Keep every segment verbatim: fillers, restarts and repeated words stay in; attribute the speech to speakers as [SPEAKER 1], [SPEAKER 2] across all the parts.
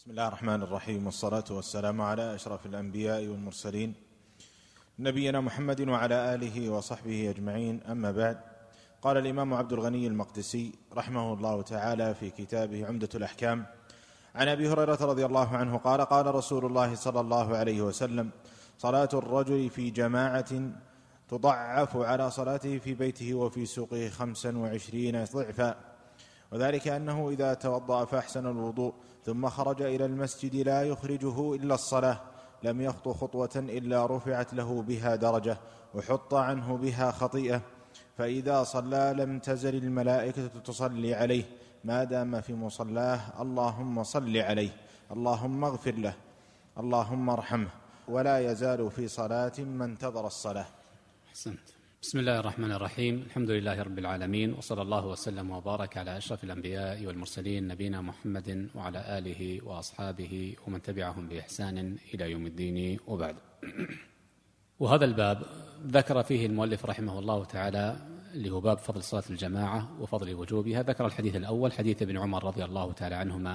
[SPEAKER 1] بسم الله الرحمن الرحيم، والصلاة والسلام على أشرف الأنبياء والمرسلين نبينا محمد وعلى آله وصحبه أجمعين. أما بعد، قال الإمام عبد الغني المقدسي رحمه الله تعالى في كتابه عمدة الأحكام عن أبي هريرة رضي الله عنه قال: قال رسول الله صلى الله عليه وسلم: صلاة الرجل في جماعة تضعف على صلاته في بيته وفي سوقه خمسا وعشرين ضعفا، وذلك أنه إذا توضأ فأحسن الوضوء ثم خرج إلى المسجد لا يخرجه إلا الصلاة لم يخط خطوة إلا رفعت له بها درجة وحط عنه بها خطيئة، فإذا صلى لم تزل الملائكة تصلي عليه ما دام في مصلاه: اللهم صل عليه، اللهم اغفر له، اللهم ارحمه، ولا يزال في صلاة ما انتظر الصلاة.
[SPEAKER 2] حسنت. بسم الله الرحمن الرحيم، الحمد لله رب العالمين، وصلى الله وسلم وبارك على أشرف الأنبياء والمرسلين نبينا محمد وعلى آله وأصحابه ومن تبعهم بإحسان إلى يوم الدين، وبعد. وهذا الباب ذكر فيه المؤلف رحمه الله تعالى اللي هو باب فضل صلاة الجماعة وفضل وجوبها. ذكر الحديث الأول حديث ابن عمر رضي الله تعالى عنهما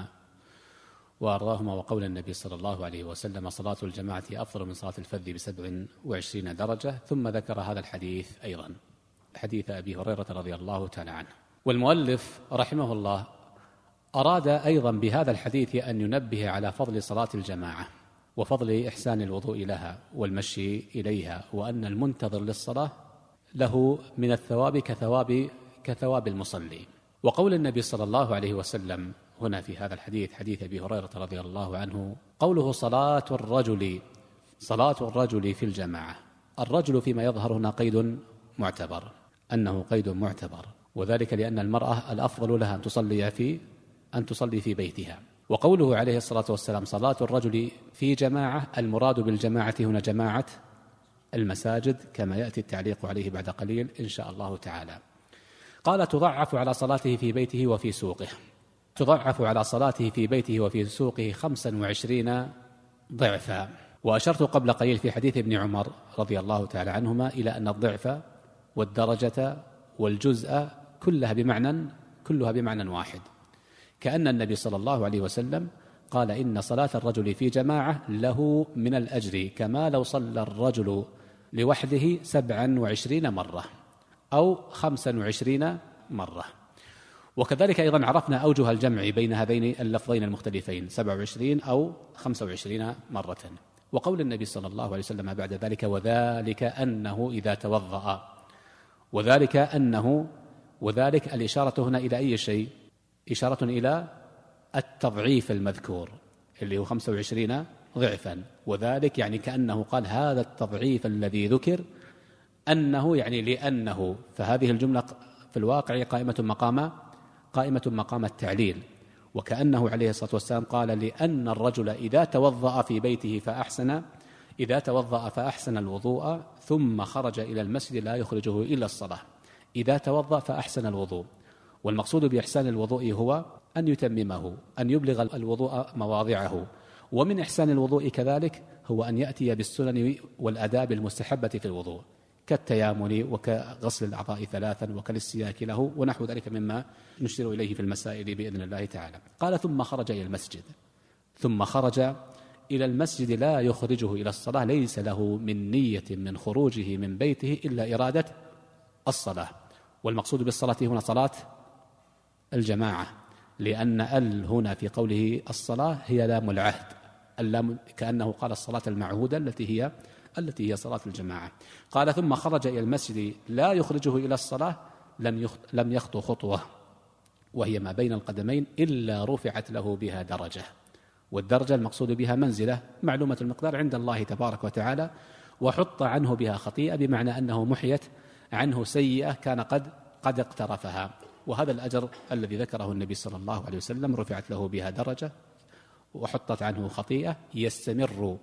[SPEAKER 2] وأرضاهما وقول النبي صلى الله عليه وسلم: صلاة الجماعة أفضل من صلاة الفذ بسبع وعشرين درجة. ثم ذكر هذا الحديث أيضا حديث أبي هريرة رضي الله تعالى عنه. والمؤلف رحمه الله أراد أيضا بهذا الحديث أن ينبه على فضل صلاة الجماعة وفضل إحسان الوضوء لها والمشي إليها، وأن المنتظر للصلاة له من الثواب كثواب كثواب المصلي. وقول النبي صلى الله عليه وسلم هنا في هذا الحديث حديث أبي هريرة رضي الله عنه قوله: صلاة الرجل صلاة الرجل في الجماعة. الرجل فيما يظهر هنا قيد معتبر، أنه قيد معتبر، وذلك لأن المرأة الأفضل لها أن تصلي في أن تصلي في بيتها. وقوله عليه الصلاة والسلام: صلاة الرجل في جماعة، المراد بالجماعة هنا جماعة المساجد، كما يأتي التعليق عليه بعد قليل إن شاء الله تعالى. قال: تضعف على صلاته في بيته وفي سوقه. تضعف على صلاته في بيته وفي سوقه خمسا وعشرين ضعفا. وأشرت قبل قليل في حديث ابن عمر رضي الله تعالى عنهما إلى أن الضعف والدرجة والجزء كلها بمعنى كلها بمعنى واحد، كأن النبي صلى الله عليه وسلم قال: إن صلاة الرجل في جماعة له من الأجر كما لو صلى الرجل لوحده سبعا وعشرين مرة أو خمسا وعشرين مرة. وكذلك أيضا عرفنا أوجه الجمع بين هذين اللفظين المختلفين: سبعة وعشرين أو خمسة وعشرين مرة. وقول النبي صلى الله عليه وسلم بعد ذلك: وذلك أنه إذا توضأ. وذلك أنه وذلك الإشارة هنا إلى أي شيء؟ إشارة إلى التضعيف المذكور اللي هو خمسة وعشرين ضعفا. وذلك يعني كأنه قال هذا التضعيف الذي ذكر أنه يعني لأنه، فهذه الجملة في الواقع قائمة مقام قائمة مقام التعليل. وكأنه عليه الصلاة والسلام قال: لأن الرجل إذا توضأ في بيته فأحسن إذا توضأ فأحسن الوضوء ثم خرج إلى المسجد لا يخرجه إلا الصلاة. إذا توضأ فأحسن الوضوء، والمقصود بإحسان الوضوء هو أن يتممه، أن يبلغ الوضوء مواضعه. ومن إحسان الوضوء كذلك هو أن يأتي بالسنن والآداب المستحبة في الوضوء، كالتيامن وكغسل الأعضاء ثلاثا وكالاستياك له ونحو ذلك مما نشير إليه في المسائل بإذن الله تعالى. قال: ثم خرج إلى المسجد ثم خرج إلى المسجد لا يخرجه إلى الصلاة، ليس له من نية من خروجه من بيته إلا إرادة الصلاة. والمقصود بالصلاة هنا صلاة الجماعة، لأن ال هنا في قوله الصلاة هي لام العهد، اللام كأنه قال الصلاة المعهودة التي هي التي هي صلاة الجماعة. قال: ثم خرج إلى المسجد لا يخرجه إلى الصلاة لم لم يخطو خطوة، وهي ما بين القدمين، إلا رفعت له بها درجة. والدرجة المقصود بها منزلة معلومة المقدار عند الله تبارك وتعالى، وحط عنه بها خطيئة، بمعنى أنه محيت عنه سيئة كان قد قد اقترفها. وهذا الأجر الذي ذكره النبي صلى الله عليه وسلم رفعت له بها درجة وحطت عنه خطيئة، يستمر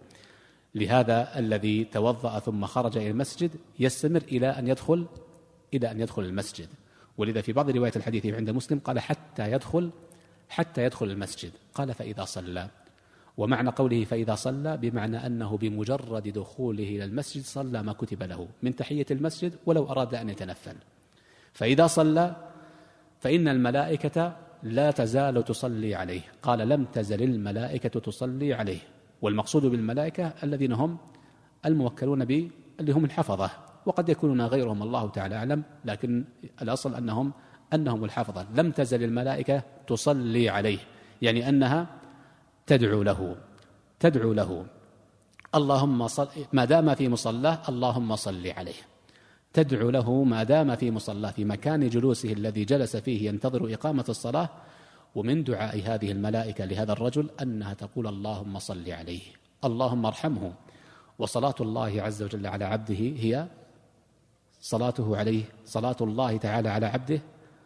[SPEAKER 2] لهذا الذي توضأ ثم خرج إلى المسجد، يستمر إلى أن يدخل إلى أن يدخل المسجد. ولذا في بعض رواية الحديث عند مسلم قال: حتى يدخل حتى يدخل المسجد. قال: فإذا صلى. ومعنى قوله فإذا صلى بمعنى أنه بمجرد دخوله إلى المسجد صلى ما كتب له من تحية المسجد ولو أراد أن يتنفل. فإذا صلى فإن الملائكة لا تزال تصلي عليه. قال لم تزل الملائكة تصلي عليه، والمقصود بالملائكة الذين هم الموكلون به اللي هم الحفظة، وقد يكونون غيرهم الله تعالى أعلم، لكن الأصل أنهم أنهم الحفظة. لم تزل الملائكة تصلي عليه، يعني أنها تدعو له تدعو له اللهم صل، ما دام في مصلاه اللهم صل عليه، تدعو له ما دام في مصلاه في مكان جلوسه الذي جلس فيه ينتظر إقامة الصلاة. ومن دعاء هذه الملائكة لهذا الرجل أنها تقول اللهم صل عليه، اللهم ارحمه. وصلاة الله عز وجل على عبده هي صلاته عليه، صلاة الله تعالى على عبده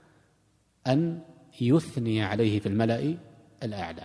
[SPEAKER 2] أن يثني عليه في الملأ الأعلى.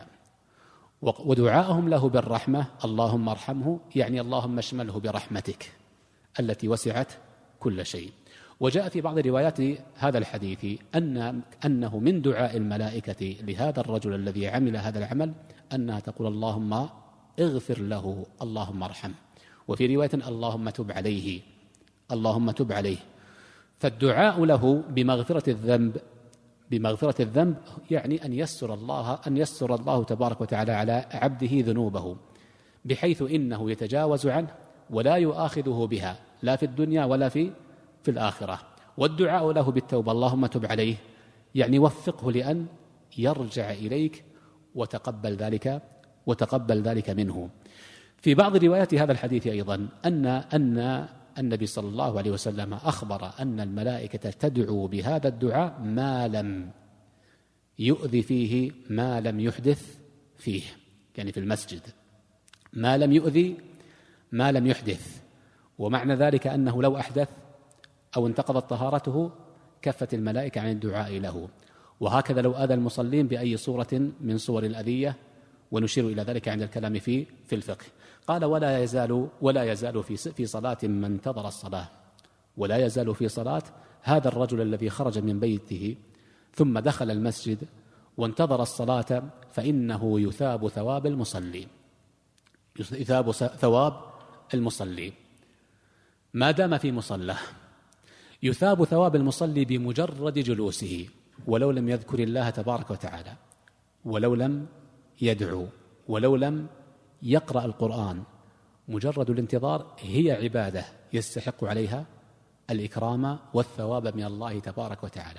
[SPEAKER 2] ودعاءهم له بالرحمة اللهم ارحمه، يعني اللهم اشمله برحمتك التي وسعت كل شيء. وجاء في بعض روايات هذا الحديث أن أنه من دعاء الملائكة لهذا الرجل الذي عمل هذا العمل أنها تقول اللهم اغفر له، اللهم ارحمه. وفي رواية اللهم تب عليه، اللهم تب عليه. فالدعاء له بمغفرة الذنب بمغفرة الذنب يعني أن يسر الله أن يسر الله تبارك وتعالى على عبده ذنوبه، بحيث إنه يتجاوز عنه ولا يؤاخذه بها لا في الدنيا ولا في في الآخرة. والدعاء له بالتوبة اللهم تب عليه يعني وفقه لأن يرجع إليك وتقبل ذلك وتقبل ذلك منه. في بعض روايات هذا الحديث أيضا أن أن النبي صلى الله عليه وسلم أخبر أن الملائكة تدعو بهذا الدعاء ما لم يؤذي فيه، ما لم يحدث فيه، يعني في المسجد ما لم يؤذي ما لم يحدث. ومعنى ذلك أنه لو أحدث أو انتقضت طهارته كفت الملائكة عن الدعاء له. وهكذا لو أذى المصلين بأي صورة من صور الأذية، ونشير إلى ذلك عند الكلام في في الفقه. قال ولا يزال ولا يزال في في صلاة من انتظر الصلاة، ولا يزال في صلاة هذا الرجل الذي خرج من بيته ثم دخل المسجد وانتظر الصلاة، فإنه يثاب ثواب المصلي يثاب ثواب المصلي ما دام في مصلاه، يثاب ثواب المصلي بمجرد جلوسه، ولو لم يذكر الله تبارك وتعالى، ولو لم يدعو، ولو لم يقرأ القرآن. مجرد الانتظار هي عبادة يستحق عليها الإكرام والثواب من الله تبارك وتعالى.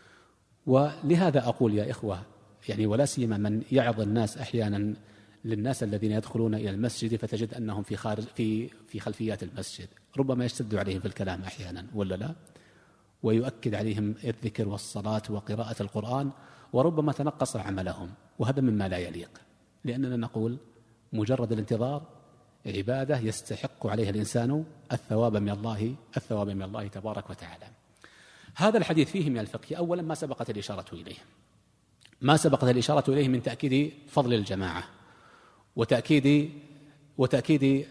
[SPEAKER 2] ولهذا أقول يا إخوة، يعني ولا سيما من يعظ الناس أحيانا للناس الذين يدخلون إلى المسجد فتجد أنهم في خارج في في خلفيات المسجد، ربما يشتد عليهم في الكلام أحيانا ولا لا، ويؤكد عليهم الذكر والصلاة وقراءة القرآن، وربما تنقص عملهم، وهذا مما لا يليق، لأننا نقول مجرد الانتظار عبادة يستحق عليها الإنسان الثواب من الله الثواب من الله تبارك وتعالى. هذا الحديث فيه من الفقه أولا ما سبقت الإشارة إليه ما سبقت الإشارة إليه من تأكيد فضل الجماعة، وتأكيد وتأكيد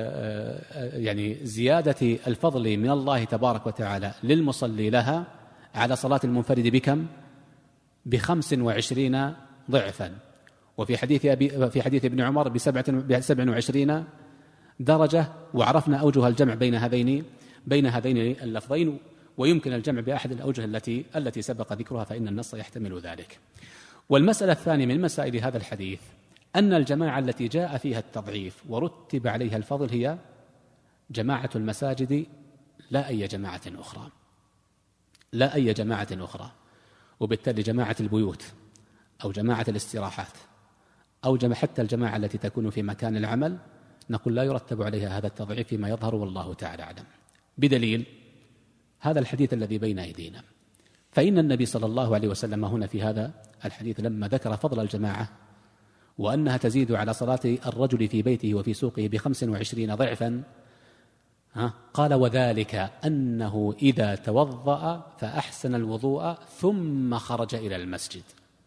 [SPEAKER 2] يعني زيادة الفضل من الله تبارك وتعالى للمصلي لها على صلاة المنفرد بكم بخمس وعشرين ضعفا، وفي حديث أبي في حديث ابن عمر بسبع وعشرين درجة. وعرفنا أوجه الجمع بين هذين بين هذين اللفظين، ويمكن الجمع بأحد الأوجه التي التي سبق ذكرها، فإن النص يحتمل ذلك. والمسألة الثانية من مسائل هذا الحديث أن الجماعة التي جاء فيها التضعيف ورتب عليها الفضل هي جماعة المساجد، لا أي جماعة أخرى لا أي جماعة أخرى وبالتالي جماعة البيوت أو جماعة الاستراحات أو جماعة حتى الجماعة التي تكون في مكان العمل، نقول لا يرتب عليها هذا التضعيف فيما يظهر والله تعالى أعلم، بدليل هذا الحديث الذي بين أيدينا. فإن النبي صلى الله عليه وسلم هنا في هذا الحديث لما ذكر فضل الجماعة وأنها تزيد على صلاة الرجل في بيته وفي سوقه بخمس وعشرين ضعفا، قال وذلك أنه إذا توضأ فأحسن الوضوء ثم خرج إلى المسجد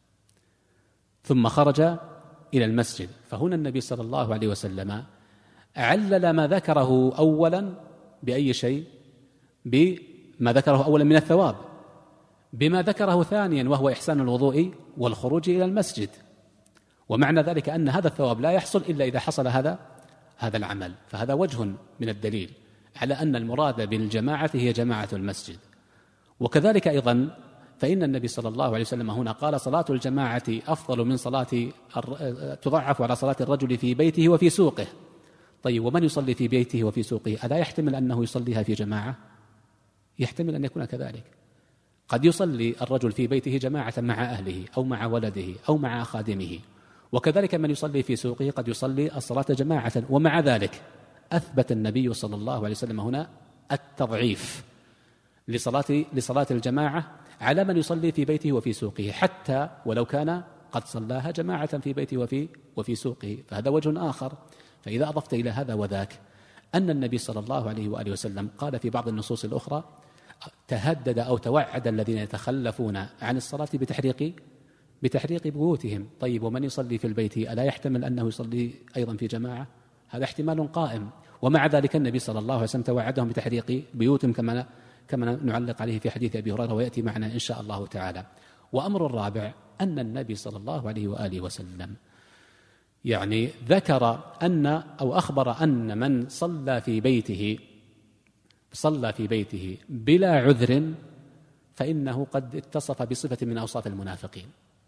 [SPEAKER 2] ثم خرج إلى المسجد فهنا النبي صلى الله عليه وسلم علل ما ذكره أولا بأي شيء؟ بما ذكره أولا من الثواب، بما ذكره ثانيا وهو إحسان الوضوء والخروج إلى المسجد. ومعنى ذلك أن هذا الثواب لا يحصل إلا إذا حصل هذا هذا العمل. فهذا وجه من الدليل على أن المراد بالجماعة هي جماعة المسجد. وكذلك أيضا فإن النبي صلى الله عليه وسلم هنا قال صلاة الجماعة أفضل من صلاة تضعف على صلاة الرجل في بيته وفي سوقه. طيب ومن يصلي في بيته وفي سوقه ألا يحتمل أنه يصليها في جماعة؟ يحتمل أن يكون كذلك. قد يصلي الرجل في بيته جماعة مع أهله أو مع ولده أو مع خادمه، وكذلك من يصلي في سوقه قد يصلي الصلاة جماعة، ومع ذلك أثبت النبي صلى الله عليه وسلم هنا التضعيف لصلاة لصلاة الجماعة على من يصلي في بيته وفي سوقه، حتى ولو كان قد صلاها جماعة في بيته وفي وفي سوقه، فهذا وجه آخر. فإذا أضفت إلى هذا وذاك أن النبي صلى الله عليه وآله وسلم قال في بعض النصوص الأخرى تهدد أو توعد الذين يتخلفون عن الصلاة بتحريق بتحريق بيوتهم. طيب ومن يصلي في البيت ألا يحتمل أنه يصلي أيضا في جماعة؟ هذا احتمال قائم، ومع ذلك النبي صلى الله عليه وسلم توعدهم بتحريق بيوتهم كما كما نعلق عليه في حديث أبي هريرة ويأتي معنا إن شاء الله تعالى. وأمر الرابع أن النبي صلى الله عليه وآله وسلم يعني ذكر أن أو أخبر أن من صلى في بيته صلى في بيته بلا عذر فإنه قد اتصف بصفة من أوصاف المنافقين،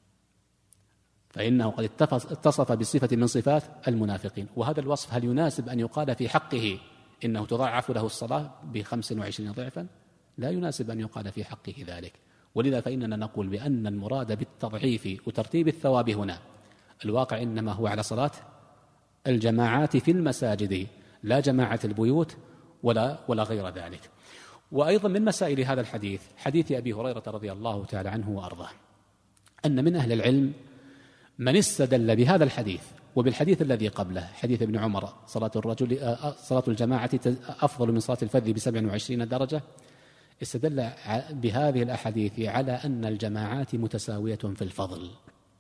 [SPEAKER 2] فإنه قد اتصف بصفة من صفات المنافقين. وهذا الوصف هل يناسب أن يقال في حقه إنه تضاعف له الصلاة بخمس وعشرين ضعفا؟ لا يناسب أن يقال في حقه ذلك. ولذا فإننا نقول بأن المراد بالتضعيف وترتيب الثواب هنا الواقع إنما هو على صلاة الجماعات في المساجد، لا جماعة البيوت ولا ولا غير ذلك. وأيضا من مسائل هذا الحديث حديث أبي هريرة رضي الله تعالى عنه وأرضاه أن من أهل العلم من استدل بهذا الحديث وبالحديث الذي قبله حديث ابن عمر صلاة الرجل صلاة الجماعة أفضل من صلاة الفذ بسبع وعشرين درجة، استدل بهذه الأحاديث على أن الجماعات متساوية في الفضل،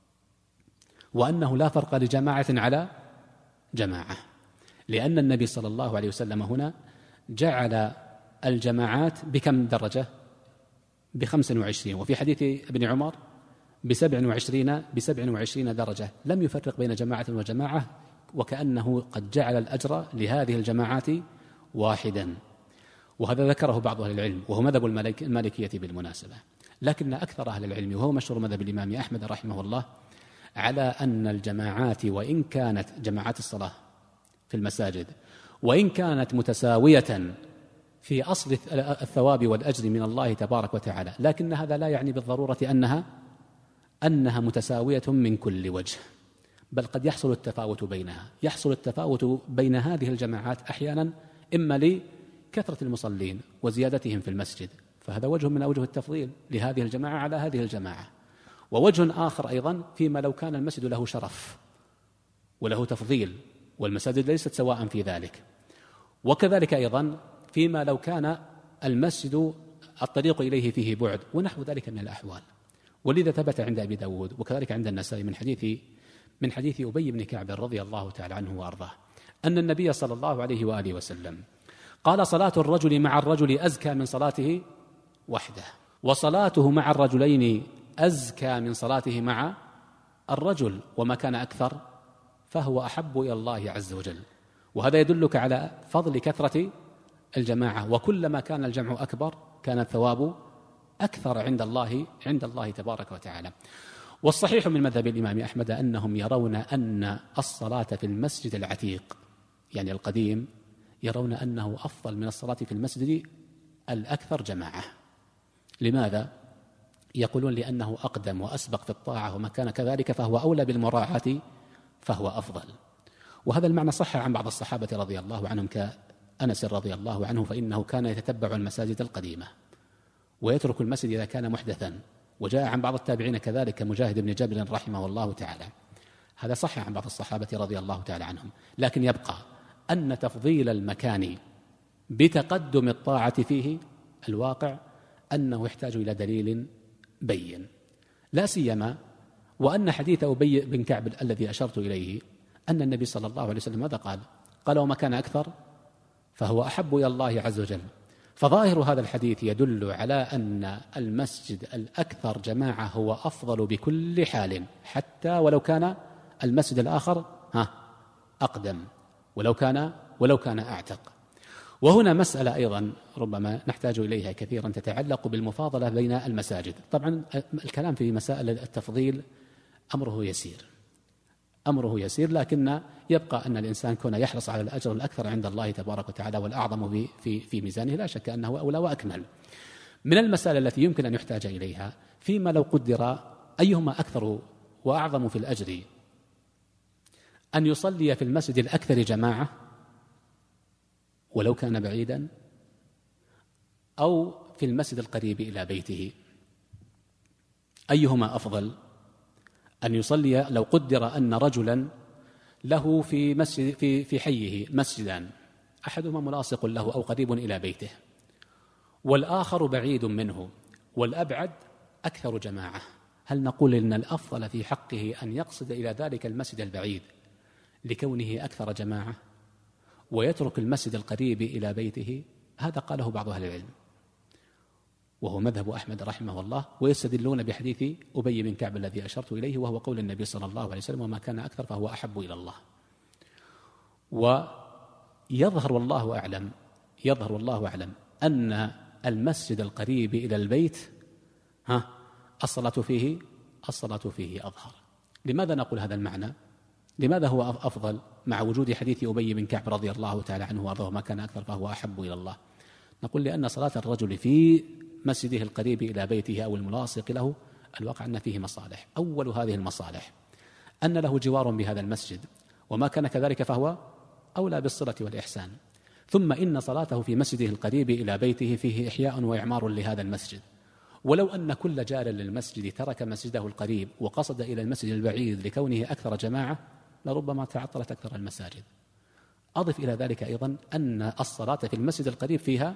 [SPEAKER 2] وأنه لا فرق لجماعة على جماعة، لأن النبي صلى الله عليه وسلم هنا جعل الجماعات بكم درجة؟ بخمس وعشرين، وفي حديث ابن عمر بسبع وعشرين بسبع وعشرين درجة، لم يفرق بين جماعة وجماعة، وكأنه قد جعل الأجر لهذه الجماعات واحدا. وهذا ذكره بعض أهل العلم وهو مذهب المالكية بالمناسبة، لكن أكثر أهل العلم وهو مشهور مذهب الإمام أحمد رحمه الله على أن الجماعات وإن كانت جماعات الصلاة في المساجد وإن كانت متساوية في أصل الثواب والأجر من الله تبارك وتعالى، لكن هذا لا يعني بالضرورة أنها أنها متساوية من كل وجه، بل قد يحصل التفاوت بينها. يحصل التفاوت بين هذه الجماعات أحيانا إما لكثرة المصلين وزيادتهم في المسجد، فهذا وجه من أوجه التفضيل لهذه الجماعة على هذه الجماعة، ووجه آخر أيضا فيما لو كان المسجد له شرف وله تفضيل والمساجد ليست سواء في ذلك، وكذلك أيضا فيما لو كان المسجد الطريق إليه فيه بعد ونحو ذلك من الأحوال. ولذا ثبت عند أبي داود وكذلك عند النسائي من حديث من حديث أبي بن كعب رضي الله تعالى عنه وأرضاه أن النبي صلى الله عليه وآله وسلم قال صلاة الرجل مع الرجل أزكى من صلاته وحده، وصلاته مع الرجلين أزكى من صلاته مع الرجل، وما كان أكثر فهو أحب إلى الله عز وجل. وهذا يدلك على فضل كثرة الجماعة، وكلما كان الجمع أكبر كان الثواب أكثر عند الله عند الله تبارك وتعالى. والصحيح من مذهب الإمام أحمد أنهم يرون أن الصلاة في المسجد العتيق يعني القديم يرون أنه أفضل من الصلاة في المسجد الأكثر جماعة. لماذا؟ يقولون لأنه أقدم وأسبق في الطاعة، وما كان كذلك فهو أولى بالمراعاة فهو أفضل. وهذا المعنى صح عن بعض الصحابة رضي الله عنهم كأنس رضي الله عنه، فإنه كان يتتبع المساجد القديمة ويترك المسجد إذا كان محدثا. وجاء عن بعض التابعين كذلك مجاهد بن جبر رحمه الله تعالى، هذا صح عن بعض الصحابة رضي الله تعالى عنهم. لكن يبقى أن تفضيل المكان بتقدم الطاعة فيه الواقع أنه يحتاج إلى دليل بين، لا سيما وأن حديث أبي بن كعب الذي أشرت إليه أن النبي صلى الله عليه وسلم ماذا قال؟ قال وما كان أكثر فهو أحب إلى الله عز وجل. فظاهر هذا الحديث يدل على أن المسجد الأكثر جماعة هو أفضل بكل حال، حتى ولو كان المسجد الآخر ها أقدم ولو كان ولو كان أعتق. وهنا مسألة أيضا ربما نحتاج إليها كثيرا تتعلق بالمفاضلة بين المساجد. طبعا الكلام في مسائل التفضيل أمره يسير أمره يسير لكن يبقى أن الإنسان كون يحرص على الأجر الأكثر عند الله تبارك وتعالى والأعظم في في ميزانه لا شك أنه أولى وأكمل. من المسائل التي يمكن أن يحتاج إليها فيما لو قدر أيهما أكثر وأعظم في الأجر، أن يصلي في المسجد الأكثر جماعة ولو كان بعيدا، أو في المسجد القريب إلى بيته، أيهما أفضل؟ أن يصلي لو قدر أن رجلا له في مسجد في في حيه مسجدان، أحدهما ملاصق له أو قريب إلى بيته، والآخر بعيد منه، والأبعد أكثر جماعة، هل نقول إن الأفضل في حقه أن يقصد إلى ذلك المسجد البعيد لكونه أكثر جماعة ويترك المسجد القريب إلى بيته؟ هذا قاله بعض أهل العلم وهو مذهب أحمد رحمه الله، ويستدلون بحديث أبي بن كعب الذي أشرت إليه وهو قول النبي صلى الله عليه وسلم: وما كان أكثر فهو أحب إلى الله. ويظهر والله أعلم يظهر والله أعلم أن المسجد القريب إلى البيت ها الصلاة فيه الصلاة فيه أظهر. لماذا نقول هذا المعنى؟ لماذا هو أفضل مع وجود حديث أبي بن كعب رضي الله تعالى عنه وأرضاه: ما كان أكثر فهو أحب إلى الله؟ نقول لأن صلاة الرجل في مسجده القريب إلى بيته أو الملاصق له الواقع أن فيه مصالح. أول هذه المصالح أن له جوار بهذا المسجد، وما كان كذلك فهو أولى بالصلة والإحسان. ثم إن صلاته في مسجده القريب إلى بيته فيه إحياء وإعمار لهذا المسجد. ولو أن كل جار للمسجد ترك مسجده القريب وقصد إلى المسجد البعيد لكونه أكثر جماعة لربما تعطلت أكثر المساجد. أضف إلى ذلك أيضا أن الصلاة في المسجد القريب فيها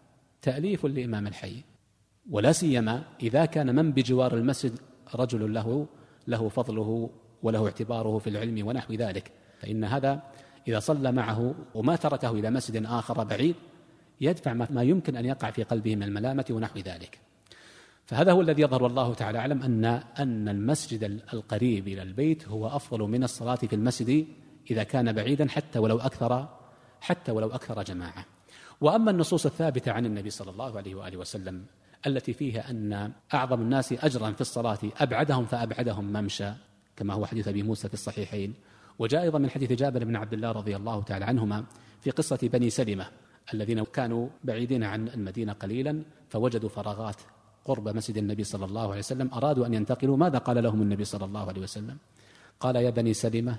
[SPEAKER 2] تأليف لإمام الحي، ولا سيما إذا كان من بجوار المسجد رجل له له فضله وله اعتباره في العلم ونحو ذلك، فإن هذا إذا صلى معه وما تركه إلى مسجد آخر بعيد يدفع ما يمكن أن يقع في قلبه من الملامة ونحو ذلك. فهذا هو الذي يظهر والله تعالى أعلم أن أن المسجد القريب إلى البيت هو أفضل من الصلاة في المسجد إذا كان بعيدا حتى ولو أكثر حتى ولو أكثر جماعة. وأما النصوص الثابتة عن النبي صلى الله عليه وآله وسلم التي فيها أن أعظم الناس أجرا في الصلاة أبعدهم فأبعدهم ممشى، كما هو حديث أبي موسى في الصحيحين، وجاء أيضا من حديث جابر بن عبد الله رضي الله تعالى عنهما في قصة بني سلمة الذين كانوا بعيدين عن المدينة قليلا فوجدوا فراغات قرب مسجد النبي صلى الله عليه وسلم، أرادوا أن ينتقلوا. ماذا قال لهم النبي صلى الله عليه وسلم؟ قال: يا بني سلمة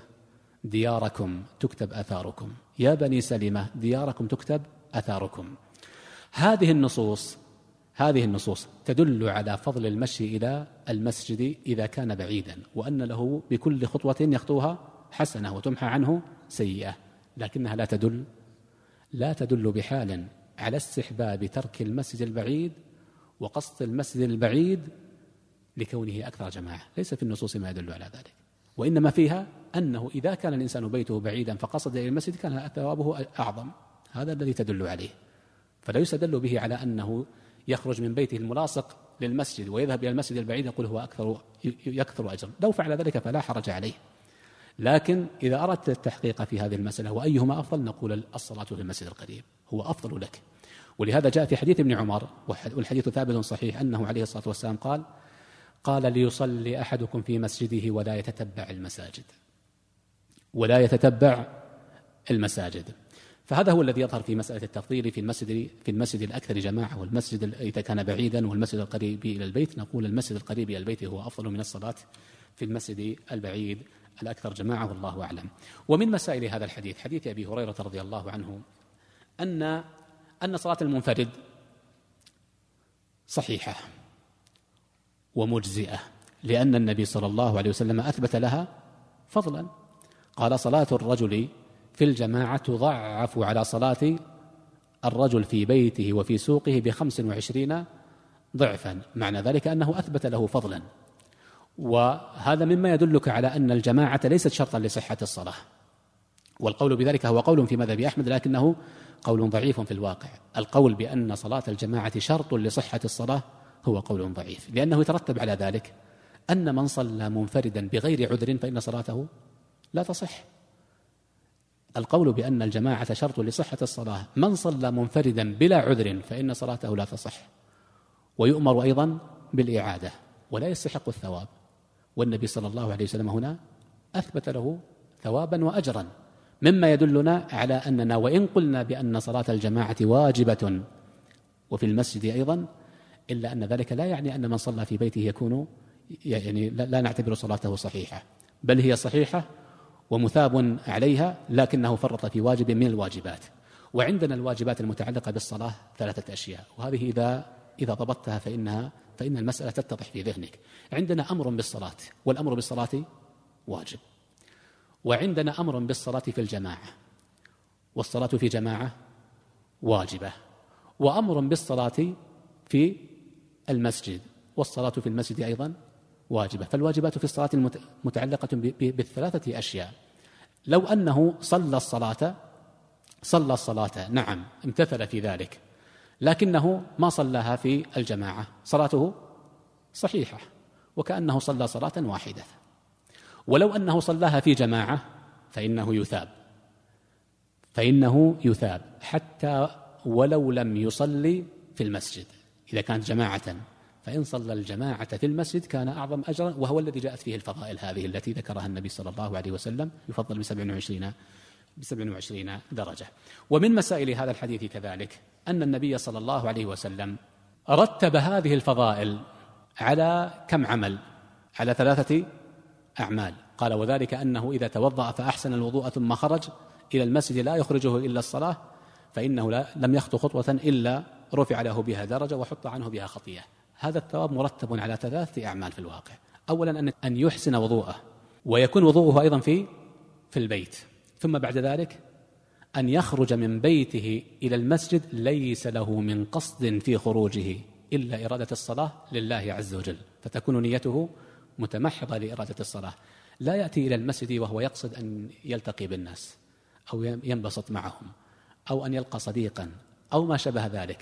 [SPEAKER 2] دياركم تكتب آثاركم، يا بني سلمة دياركم تكتب آثاركم. هذه النصوص هذه النصوص تدل على فضل المشي إلى المسجد إذا كان بعيدا، وأن له بكل خطوة يخطوها حسنة وتمحى عنه سيئة، لكنها لا تدل لا تدل بحال على استحباب ترك المسجد البعيد وقصد المسجد البعيد لكونه أكثر جماعة. ليس في النصوص ما يدل على ذلك، وإنما فيها أنه إذا كان الإنسان بيته بعيدا فقصد إلى المسجد كان ثوابه أعظم. هذا الذي تدل عليه، فلا يستدل به على أنه يخرج من بيته الملاصق للمسجد ويذهب إلى المسجد البعيد يقول هو أكثر يكثر أجر. لو فعل ذلك فلا حرج عليه، لكن إذا أردت التحقيق في هذه المسألة وأيهما أفضل نقول الصلاة في المسجد القريب هو أفضل لك. ولهذا جاء في حديث ابن عمر، والحديث ثابت صحيح، أنه عليه الصلاة والسلام قال قال ليصلي أحدكم في مسجده ولا يتتبع المساجد ولا يتتبع المساجد. فهذا هو الذي يظهر في مسألة التفضيل في المسجد في المسجد الأكثر جماعة، والمسجد إذا كان بعيدا والمسجد القريب إلى البيت نقول المسجد القريب إلى البيت هو أفضل من الصلاة في المسجد البعيد الأكثر جماعة، والله أعلم. ومن مسائل هذا الحديث حديث أبي هريرة رضي الله عنه أن أن صلاة المنفرد صحيحة ومجزئة، لأن النبي صلى الله عليه وسلم أثبت لها فضلا. قال: صلاة الرجل في الجماعة تضعف على صلاة الرجل في بيته وفي سوقه بخمس وعشرين ضعفا. معنى ذلك أنه أثبت له فضلا، وهذا مما يدلك على أن الجماعة ليست شرطا لصحة الصلاة. والقول بذلك هو قول في مذهب أحمد، لكنه قول ضعيف في الواقع. القول بأن صلاة الجماعة شرط لصحة الصلاة هو قول ضعيف، لأنه يترتب على ذلك أن من صلى منفردا بغير عذر فإن صلاته لا تصح. القول بأن الجماعة شرط لصحة الصلاة، من صلى منفردا بلا عذر فإن صلاته لا تصح، ويؤمر أيضا بالإعادة ولا يستحق الثواب. والنبي صلى الله عليه وسلم هنا أثبت له ثوابا وأجرا، مما يدلنا على أننا وإن قلنا بأن صلاة الجماعة واجبة وفي المسجد أيضا، إلا أن ذلك لا يعني أن من صلى في بيته يكون يعني لا نعتبر صلاته صحيحة، بل هي صحيحة ومثاب عليها، لكنه فرط في واجب من الواجبات. وعندنا الواجبات المتعلقة بالصلاة ثلاثة أشياء، وهذه إذا إذا ضبطتها فإنها فإن المسألة تتضح في ذهنك. عندنا أمر بالصلاة، والأمر بالصلاة واجب. وعندنا أمر بالصلاة في الجماعة، والصلاة في جماعة واجبة. وأمر بالصلاة في المسجد، والصلاة في المسجد أيضا واجبة. فالواجبات في الصلاة متعلقة بالثلاثة أشياء. لو أنه صلى الصلاة صلى الصلاة نعم امتثل في ذلك، لكنه ما صلاها في الجماعة، صلاته صحيحة وكأنه صلى صلاة واحدة. ولو أنه صلاها في جماعة فإنه يثاب فإنه يثاب حتى ولو لم يصلي في المسجد. إذا كانت جماعة فإن صلى الجماعة في المسجد كان أعظم أجرا، وهو الذي جاءت فيه الفضائل هذه التي ذكرها النبي صلى الله عليه وسلم، يفضل بسبع وعشرين بسبع وعشرين درجة. ومن مسائل هذا الحديث كذلك أن النبي صلى الله عليه وسلم رتب هذه الفضائل على كم عمل؟ على ثلاثة أعمال. قال: وذلك أنه إذا توضأ فأحسن الوضوء ثم خرج إلى المسجد لا يخرجه إلا الصلاة فإنه لا لم يخطو خطوة إلا رفع له بها درجة وحط عنه بها خطيئة. هذا الثواب مرتب على ثلاثة أعمال في الواقع. أولا أن يحسن وضوءه، ويكون وضوءه أيضا في في البيت، ثم بعد ذلك أن يخرج من بيته إلى المسجد ليس له من قصد في خروجه إلا إرادة الصلاة لله عز وجل، فتكون نيته متمحضة لإرادة الصلاة. لا يأتي إلى المسجد وهو يقصد أن يلتقي بالناس أو ينبسط معهم أو أن يلقى صديقا أو ما شبه ذلك،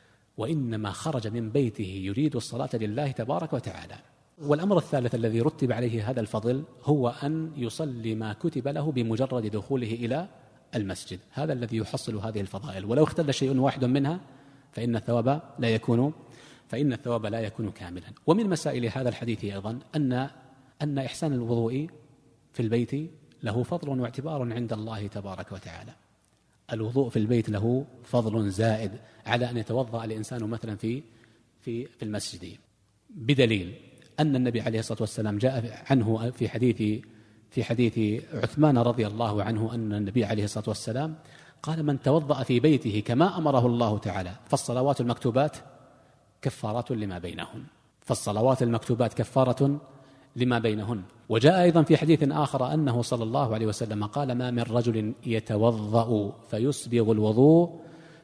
[SPEAKER 2] وإنما خرج من بيته يريد الصلاة لله تبارك وتعالى. والأمر الثالث الذي رتب عليه هذا الفضل هو أن يصلي ما كتب له بمجرد دخوله إلى المسجد. هذا الذي يحصل هذه الفضائل، ولو اختل شيء واحد منها فإن الثواب لا يكون فإن الثواب لا يكون كاملا. ومن مسائل هذا الحديث أيضا أن أن إحسان الوضوء في البيت له فضل واعتبار عند الله تبارك وتعالى. الوضوء في البيت له فضل زائد على أن يتوضأ الإنسان مثلا في في في المسجد، بدليل أن النبي عليه الصلاة والسلام جاء عنه في حديث في حديث عثمان رضي الله عنه أن النبي عليه الصلاة والسلام قال: من توضأ في بيته كما أمره الله تعالى فالصلوات المكتوبات كفارات لما بينهن فالصلوات المكتوبات كفارة لما بينهن. وجاء أيضا في حديث آخر أنه صلى الله عليه وسلم قال: ما من رجل يتوضأ فيسبغ الوضوء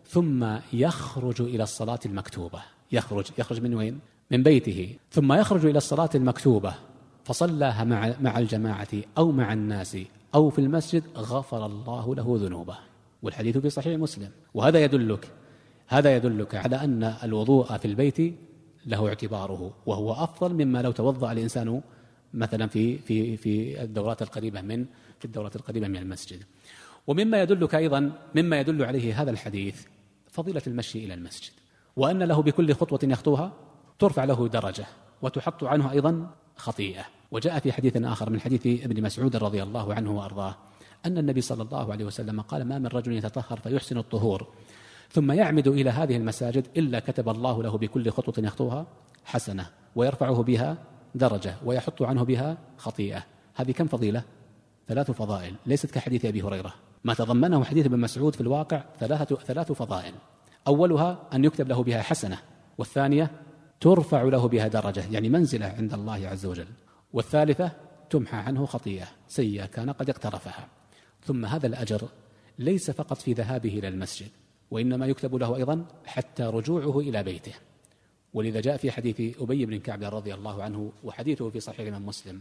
[SPEAKER 2] ثم يخرج إلى الصلاة المكتوبة، يخرج يخرج من وين؟ من بيته، ثم يخرج إلى الصلاة المكتوبة فصلاها مع مع الجماعة أو مع الناس أو في المسجد غفر الله له ذنوبه. والحديث في صحيح مسلم. وهذا يدلك هذا يدلك على أن الوضوء في البيت له اعتباره، وهو أفضل مما لو توضأ الإنسان مثلا في في في الدورات القريبة من في الدورات القريبة من المسجد. ومما يدلك أيضا مما يدل عليه هذا الحديث فضيلة المشي إلى المسجد، وأن له بكل خطوة يخطوها ترفع له درجة وتحط عنه أيضا خطيئة. وجاء في حديث آخر من حديث ابن مسعود رضي الله عنه وأرضاه أن النبي صلى الله عليه وسلم قال: ما من رجل يتطهر فيحسن الطهور ثم يعمد إلى هذه المساجد إلا كتب الله له بكل خطوة يخطوها حسنة ويرفعه بها درجة ويحط عنه بها خطيئة. هذه كم فضيلة؟ ثلاث فضائل، ليست كحديث أبي هريرة. ما تضمنه حديث ابن مسعود في الواقع ثلاثة ثلاث فضائل. أولها أن يكتب له بها حسنة، والثانية ترفع له بها درجة يعني منزلة عند الله عز وجل، والثالثة تمحى عنه خطيئة سيئة كان قد اقترفها. ثم هذا الأجر ليس فقط في ذهابه إلى المسجد، وإنما يكتب له أيضا حتى رجوعه إلى بيته. ولذا جاء في حديث أبي بن كعب رضي الله عنه وحديثه في صحيح الإمام مسلم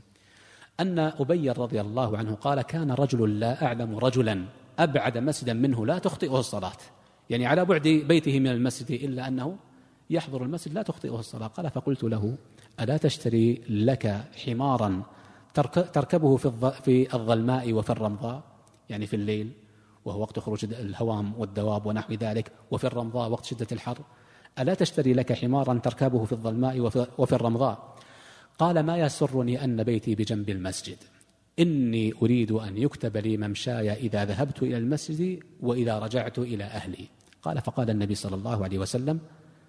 [SPEAKER 2] أن أبي رضي الله عنه قال: كان رجل لا أعلم رجلا أبعد مسجدا منه لا تخطئه الصلاة، يعني على بعد بيته من المسجد إلا أنه يحضر المسجد لا تخطئه الصلاة. قال: فقلت له: ألا تشتري لك حمارا تركبه في الظلماء وفي الرمضاء، يعني في الليل وهو وقت خروج الهوام والدواب ونحو ذلك، وفي الرمضاء وقت شدة الحر، ألا تشتري لك حمارا تركبه في الظلماء وفي الرمضاء؟ قال: ما يسرني أن بيتي بجنب المسجد، إني أريد أن يكتب لي ممشاي إذا ذهبت إلى المسجد وإذا رجعت إلى أهلي. قال: فقال النبي صلى الله عليه وسلم: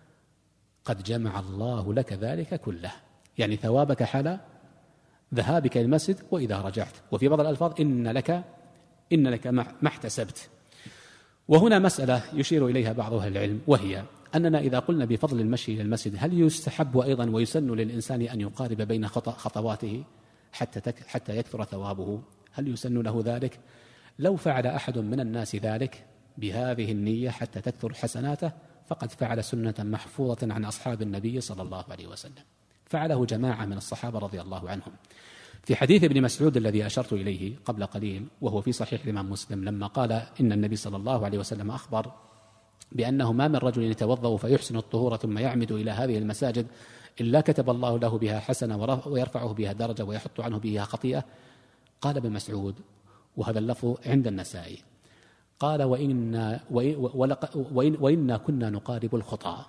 [SPEAKER 2] قد جمع الله لك ذلك كله، يعني ثوابك حال ذهابك إلى المسجد وإذا رجعت. وفي بعض الألفاظ: إن لك إن لك ما احتسبت. وهنا مسألة يشير إليها بعض أهل العلم، وهي أننا إذا قلنا بفضل المشي إلى المسجد، هل يستحب أيضا ويسن للإنسان أن يقارب بين خطواته حتى حتى يكثر ثوابه؟ هل يسن له ذلك؟ لو فعل أحد من الناس ذلك بهذه النية حتى تكثر حسناته فقد فعل سنة محفوظة عن أصحاب النبي صلى الله عليه وسلم، فعله جماعة من الصحابة رضي الله عنهم. في حديث ابن مسعود الذي أشرت إليه قبل قليل، وهو في صحيح الإمام مسلم، لما قال إن النبي صلى الله عليه وسلم أخبر بأنه ما من رجل يتوضأ فيحسن الطهور ثم يعمد إلى هذه المساجد إلا كتب الله له بها حسنة ويرفعه بها درجة ويحط عنه بها خطيئة. قال ابن مسعود، وهذا اللفظ عند النسائي، قال: وإنا, وإن وإنا كنا نقارب الخطى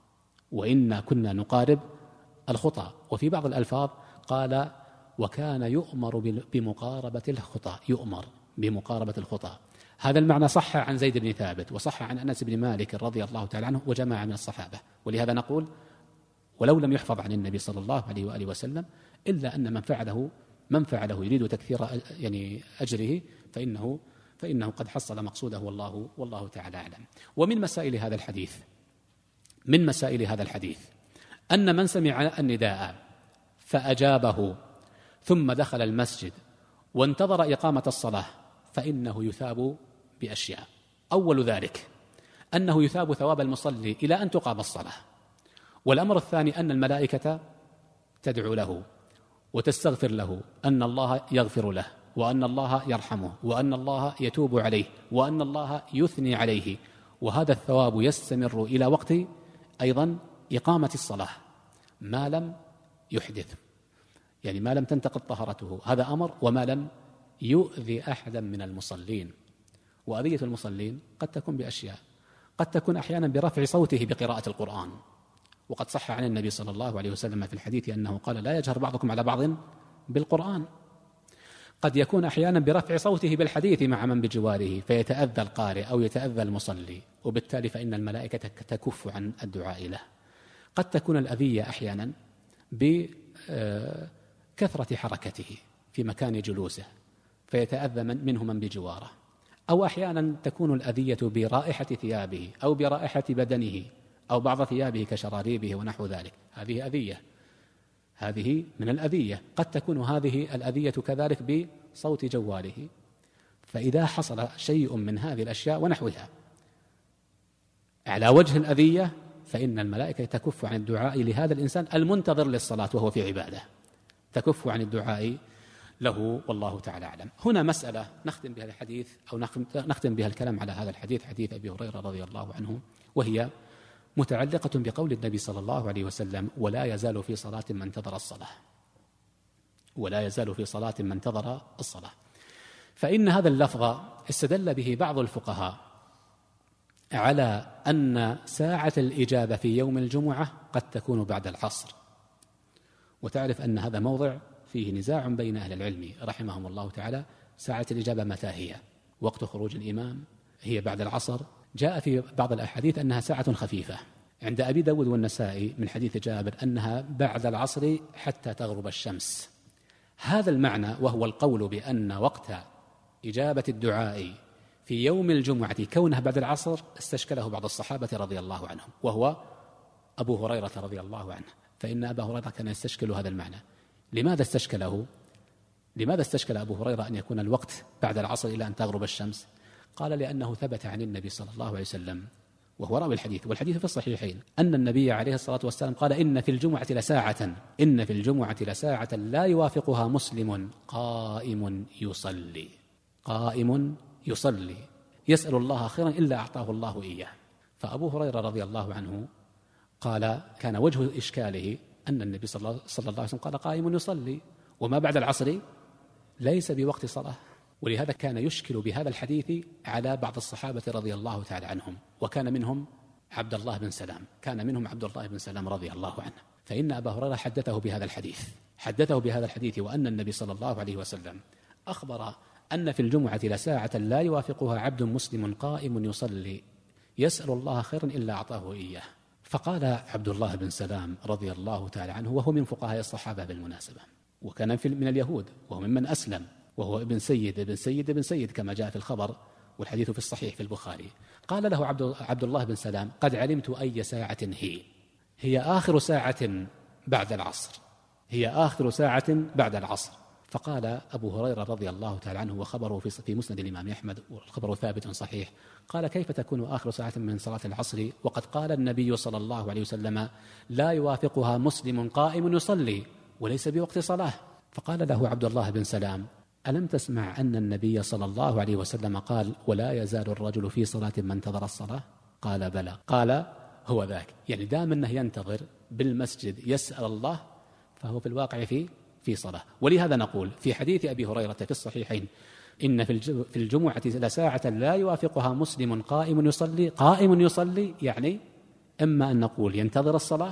[SPEAKER 2] وإنا كنا نقارب الخطى وفي بعض الألفاظ قال: وكان يؤمر بمقاربة الخطى يؤمر بمقاربة الخطى. هذا المعنى صح عن زيد بن ثابت، وصح عن أنس بن مالك رضي الله تعالى عنه وجماعة من الصحابة. ولهذا نقول ولو لم يحفظ عن النبي صلى الله عليه وآله وسلم إلا أن من فعله من فعله يريد تكثير يعني أجره فإنه فإنه قد حصل مقصوده، والله والله تعالى أعلم. ومن مسائل هذا الحديث من مسائل هذا الحديث أن من سمع النداء فأجابه ثم دخل المسجد وانتظر إقامة الصلاة فإنه يثاب بأشياء. أول ذلك أنه يثاب ثواب المصلي إلى أن تقام الصلاة. والأمر الثاني أن الملائكة تدعو له وتستغفر له، أن الله يغفر له، وأن الله يرحمه، وأن الله يتوب عليه، وأن الله يثني عليه. وهذا الثواب يستمر إلى وقت أيضا إقامة الصلاة ما لم يحدث، يعني ما لم تنتقض طهارته، هذا أمر. وما لم يؤذي أحدا من المصلين. وأذية المصلين قد تكون بأشياء، قد تكون أحيانا برفع صوته بقراءة القرآن، وقد صح عن النبي صلى الله عليه وسلم في الحديث أنه قال: لا يجهر بعضكم على بعض بالقرآن. قد يكون أحيانا برفع صوته بالحديث مع من بجواره فيتأذى القارئ أو يتأذى المصلي، وبالتالي فإن الملائكة تكف عن الدعاء له. قد تكون الأذية أحيانا بكثرة حركته في مكان جلوسه فيتأذى منه من بجواره، أو أحيانا تكون الأذية برائحة ثيابه أو برائحة بدنه أو بعض ثيابه كشراريبه ونحو ذلك، هذه أذية، هذه من الأذية. قد تكون هذه الأذية كذلك بصوت جواله. فإذا حصل شيء من هذه الأشياء ونحوها على وجه الأذية فإن الملائكة تكف عن الدعاء لهذا الإنسان المنتظر للصلاة وهو في عبادة، تكف عن الدعاء له، والله تعالى أعلم. هنا مسألة نختم بها الحديث أو نختم بها الكلام على هذا الحديث، حديث أبي هريرة رضي الله عنه، وهي متعلقة بقول النبي صلى الله عليه وسلم: ولا يزال في صلاة من انتظر الصلاة ولا يزال في صلاة من انتظر الصلاة. فإن هذا اللفظ استدل به بعض الفقهاء على أن ساعة الإجابة في يوم الجمعة قد تكون بعد العصر. وتعرف أن هذا موضع فيه نزاع بين أهل العلم رحمهم الله تعالى، ساعة الإجابة متى هي؟ وقت خروج الإمام؟ هي بعد العصر؟ جاء في بعض الأحاديث أنها ساعة خفيفة، عند أبي داود والنسائي من حديث جابر أنها بعد العصر حتى تغرب الشمس. هذا المعنى وهو القول بأن وقت إجابة الدعاء في يوم الجمعة كونه بعد العصر استشكله بعض الصحابة رضي الله عنهم، وهو أبو هريرة رضي الله عنه. فإن أبا هريرة كان يستشكل هذا المعنى. لماذا استشكله؟ لماذا استشكل أبو هريرة أن يكون الوقت بعد العصر إلى أن تغرب الشمس؟ قال: لأنه ثبت عن النبي صلى الله عليه وسلم، وهو راوي الحديث والحديث في الصحيحين، أن النبي عليه الصلاة والسلام قال: إن في الجمعة لساعة إن في الجمعة لساعة لا يوافقها مسلم قائم يصلي قائم يصلي يسأل الله خيرا إلا أعطاه الله إياه. فأبو هريرة رضي الله عنه قال: كان وجه إشكاله أن النبي صلى الله عليه وسلم قال: قائم يصلي، وما بعد العصر ليس بوقت صلاة. ولهذا كان يشكل بهذا الحديث على بعض الصحابة رضي الله تعالى عنهم، وكان منهم عبد الله بن سلام كان منهم عبد الله بن سلام رضي الله عنه. فإن أبا هريرة حدثه بهذا الحديث حدثه بهذا الحديث وأن النبي صلى الله عليه وسلم أخبر أن في الجمعة لساعة لا يوافقها عبد مسلم قائم يصلي يسأل الله خيرا إلا أعطاه إياه. فقال عبد الله بن سلام رضي الله تعالى عنه، وهو من فقهاء الصحابة بالمناسبة، وكان من اليهود، وهو ممن أسلم، وهو ابن سيد ابن سيد ابن سيد كما جاء في الخبر، والحديث في الصحيح في البخاري. قال له عبد الله بن سلام: قد علمت أي ساعة هي هي آخر ساعة بعد العصر هي آخر ساعة بعد العصر. فقال أبو هريرة رضي الله تعالى عنه، وخبره في مسند الإمام أحمد والخبر ثابت صحيح، قال: كيف تكون آخر ساعة من صلاة العصر وقد قال النبي صلى الله عليه وسلم: لا يوافقها مسلم قائم يصلي وليس بوقت صلاة. فقال له عبد الله بن سلام: ألم تسمع أن النبي صلى الله عليه وسلم قال: ولا يزال الرجل في صلاة ما انتظر الصلاة؟ قال: بلى. قال: هو ذاك، يعني دام أنه ينتظر بالمسجد يسأل الله فهو في الواقع في في صلاة. ولهذا نقول في حديث أبي هريرة في الصحيحين: إن في الجمعة لساعة لا يوافقها مسلم قائم يصلي. قائم يصلي يعني إما أن نقول ينتظر الصلاة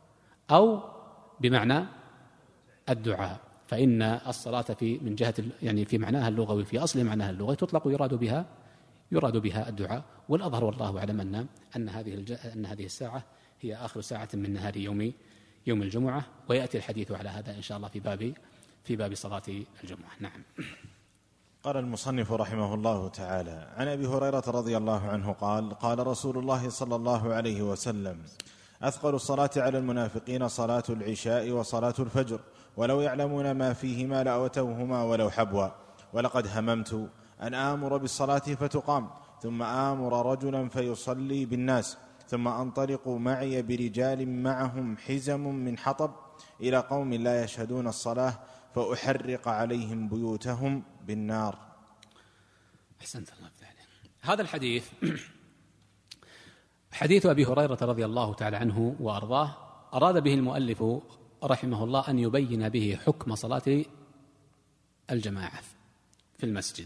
[SPEAKER 2] أو بمعنى الدعاء، فإن الصلاة في من جهة يعني في معناها اللغوي في أصل معناها اللغوي تطلق يراد بها يراد بها الدعاء. والأظهر والله أعلم أن أن هذه أن هذه الساعة هي آخر ساعة من نهار يوم يوم الجمعة، ويأتي الحديث على هذا إن شاء الله في باب في باب صلاة الجمعة. نعم.
[SPEAKER 1] قال المصنف رحمه الله تعالى: عن أبي هريرة رضي الله عنه قال: قال رسول الله صلى الله عليه وسلم: أثقل الصلاة على المنافقين صلاة العشاء وصلاة الفجر، ولو يعلمون ما فيهما لأوتوهما ولو حبوا، ولقد هممت أن آمر بالصلاة فتقام، ثم آمر رجلا فيصلي بالناس، ثم أنطلق معي برجال معهم حزم من حطب إلى قوم لا يشهدون الصلاة فأحرق عليهم بيوتهم بالنار.
[SPEAKER 2] أحسنت الله عليك. هذا الحديث حديث أبي هريرة رضي الله تعالى عنه وأرضاه، أراد به المؤلف رحمه الله أن يبين به حكم صلاة الجماعة في المسجد.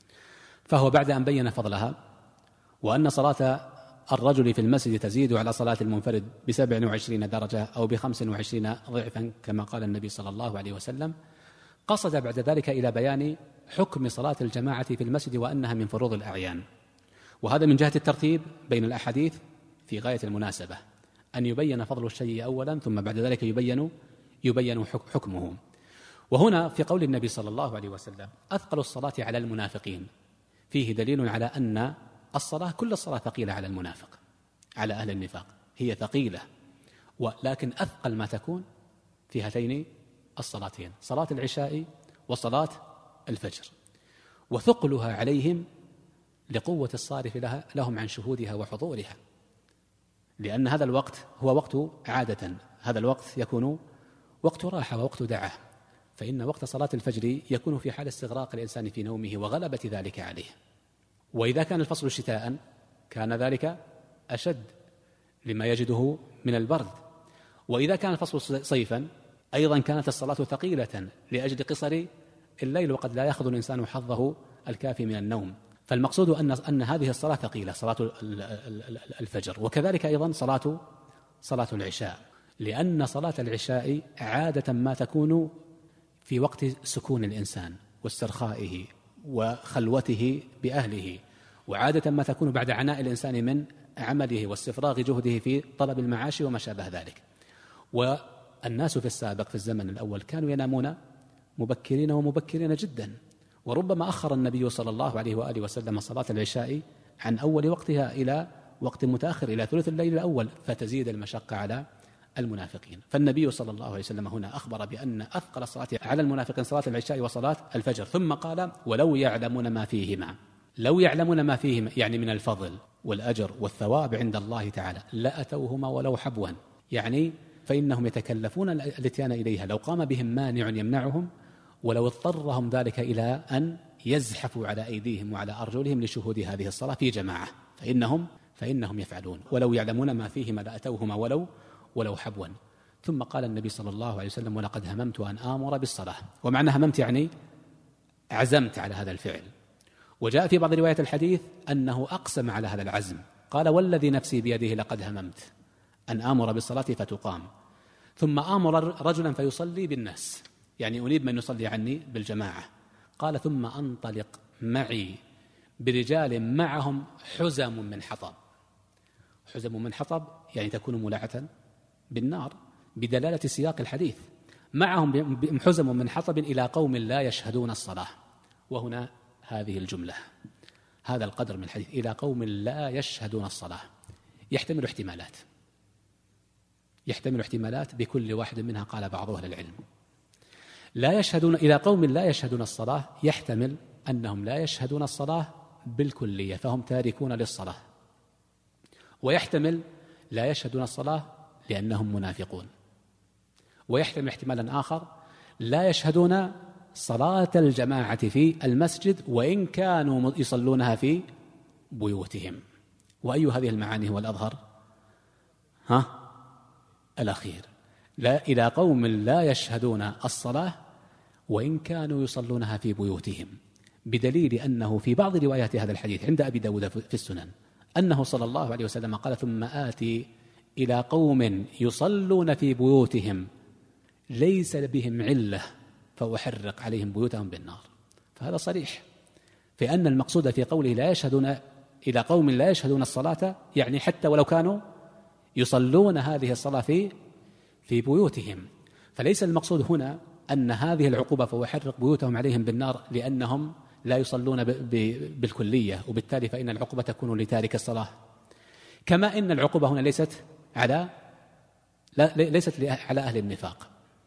[SPEAKER 2] فهو بعد أن بين فضلها وأن صلاة الرجل في المسجد تزيد على صلاة المنفرد بسبع وعشرين درجة أو بخمس وعشرين ضعفا كما قال النبي صلى الله عليه وسلم، قصد بعد ذلك إلى بيان حكم صلاة الجماعة في المسجد وأنها من فروض الأعيان. وهذا من جهة الترتيب بين الأحاديث في غاية المناسبة، أن يبين فضل الشيء أولا ثم بعد ذلك يبين يبين حكمه. وهنا في قول النبي صلى الله عليه وسلم: أثقل الصلاة على المنافقين، فيه دليل على أن الصلاة كل الصلاة ثقيلة على المنافق، على أهل النفاق هي ثقيلة، ولكن أثقل ما تكون في هاتين الصلاتين، صلاة العشاء وصلاة الفجر، وثقلها عليهم لقوة الصارف لها لهم عن شهودها وحضورها، لأن هذا الوقت هو وقت عادة، هذا الوقت يكون وقت راحة ووقت دعاء، فإن وقت صلاة الفجر يكون في حال استغراق الإنسان في نومه وغلبة ذلك عليه. وإذا كان الفصل شتاء كان ذلك أشد لما يجده من البرد، وإذا كان الفصل صيفا أيضا كانت الصلاة ثقيلة لأجل قصر الليل، وقد لا يأخذ الإنسان حظه الكافي من النوم. فالمقصود أن أن هذه الصلاة ثقيلة، صلاة الفجر، وكذلك أيضا صلاة صلاة العشاء، لأن صلاة العشاء عادة ما تكون في وقت سكون الإنسان واسترخائه وخلوته بأهله، وعادة ما تكون بعد عناء الإنسان من عمله واستفراغ جهده في طلب المعاش وما شابه ذلك. والناس في السابق في الزمن الأول كانوا ينامون مبكرين ومبكرين جدا، وربما أخر النبي صلى الله عليه وآله وسلم صلاة العشاء عن أول وقتها إلى وقت متأخر إلى ثلث الليل الأول، فتزيد المشقة على المنافقين. فالنبي صلى الله عليه وسلم هنا أخبر بأن أثقل الصلاة على المنافقين صلاة العشاء وصلاة الفجر، ثم قال: ولو يعلمون ما فيهما، لو يعلمون ما فيهما يعني من الفضل والأجر والثواب عند الله تعالى لأتوهما ولو حبوا، يعني فإنهم يتكلفون الاتيان إليها لو قام بهم مانع يمنعهم، ولو اضطرهم ذلك إلى أن يزحفوا على أيديهم وعلى أرجلهم لشهود هذه الصلاة في جماعة فإنهم فإنهم يفعلون، ولو يعلمون ما فيهما لأتوهما ولو ولو حبوا. ثم قال النبي صلى الله عليه وسلم: ولقد هممت أن آمر بالصلاة. ومعنى هممت يعني عزمت على هذا الفعل. وجاء في بعض روايات الحديث أنه أقسم على هذا العزم، قال والذي نفسي بيده لقد هممت أن آمر بالصلاة فتقام ثم آمر رجلا فيصلي بالناس، يعني أريد من يصلي عني بالجماعة. قال ثم أنطلق معي برجال معهم حزم من حطب. حزم من حطب يعني تكون مولعة بالنار بدلالة سياق الحديث. معهم حزم من حطب إلى قوم لا يشهدون الصلاة. وهنا هذه الجملة، هذا القدر من الحديث، إلى قوم لا يشهدون الصلاة، يحتمل احتمالات يحتمل احتمالات بكل واحد منها قال بعض أهل العلم. لا يشهدون إلى قوم لا يشهدون الصلاة، يحتمل أنهم لا يشهدون الصلاة بالكلية فهم تاركون للصلاة، ويحتمل لا يشهدون الصلاة لأنهم منافقون، ويحتمل احتمالا آخر لا يشهدون صلاة الجماعة في المسجد وإن كانوا يصلونها في بيوتهم. وأي هذه المعاني هو الأظهر؟ ها؟ الأخير، لا إلى قوم لا يشهدون الصلاة وإن كانوا يصلونها في بيوتهم، بدليل أنه في بعض روايات هذا الحديث عند أبي داود في السنن أنه صلى الله عليه وسلم قال ثم آتي إلى قوم يصلون في بيوتهم ليس بهم علة فأحرق عليهم بيوتهم بالنار. فهذا صريح في أن المقصود في قوله لا يشهدون إلى قوم لا يشهدون الصلاة، يعني حتى ولو كانوا يصلون هذه الصلاة في في بيوتهم. فليس المقصود هنا أن هذه العقوبة فأحرق بيوتهم عليهم بالنار لأنهم لا يصلون بالكلية، وبالتالي فإن العقوبة تكون لتارك الصلاة، كما إن العقوبة هنا ليست على لا ليست على أهل النفاق،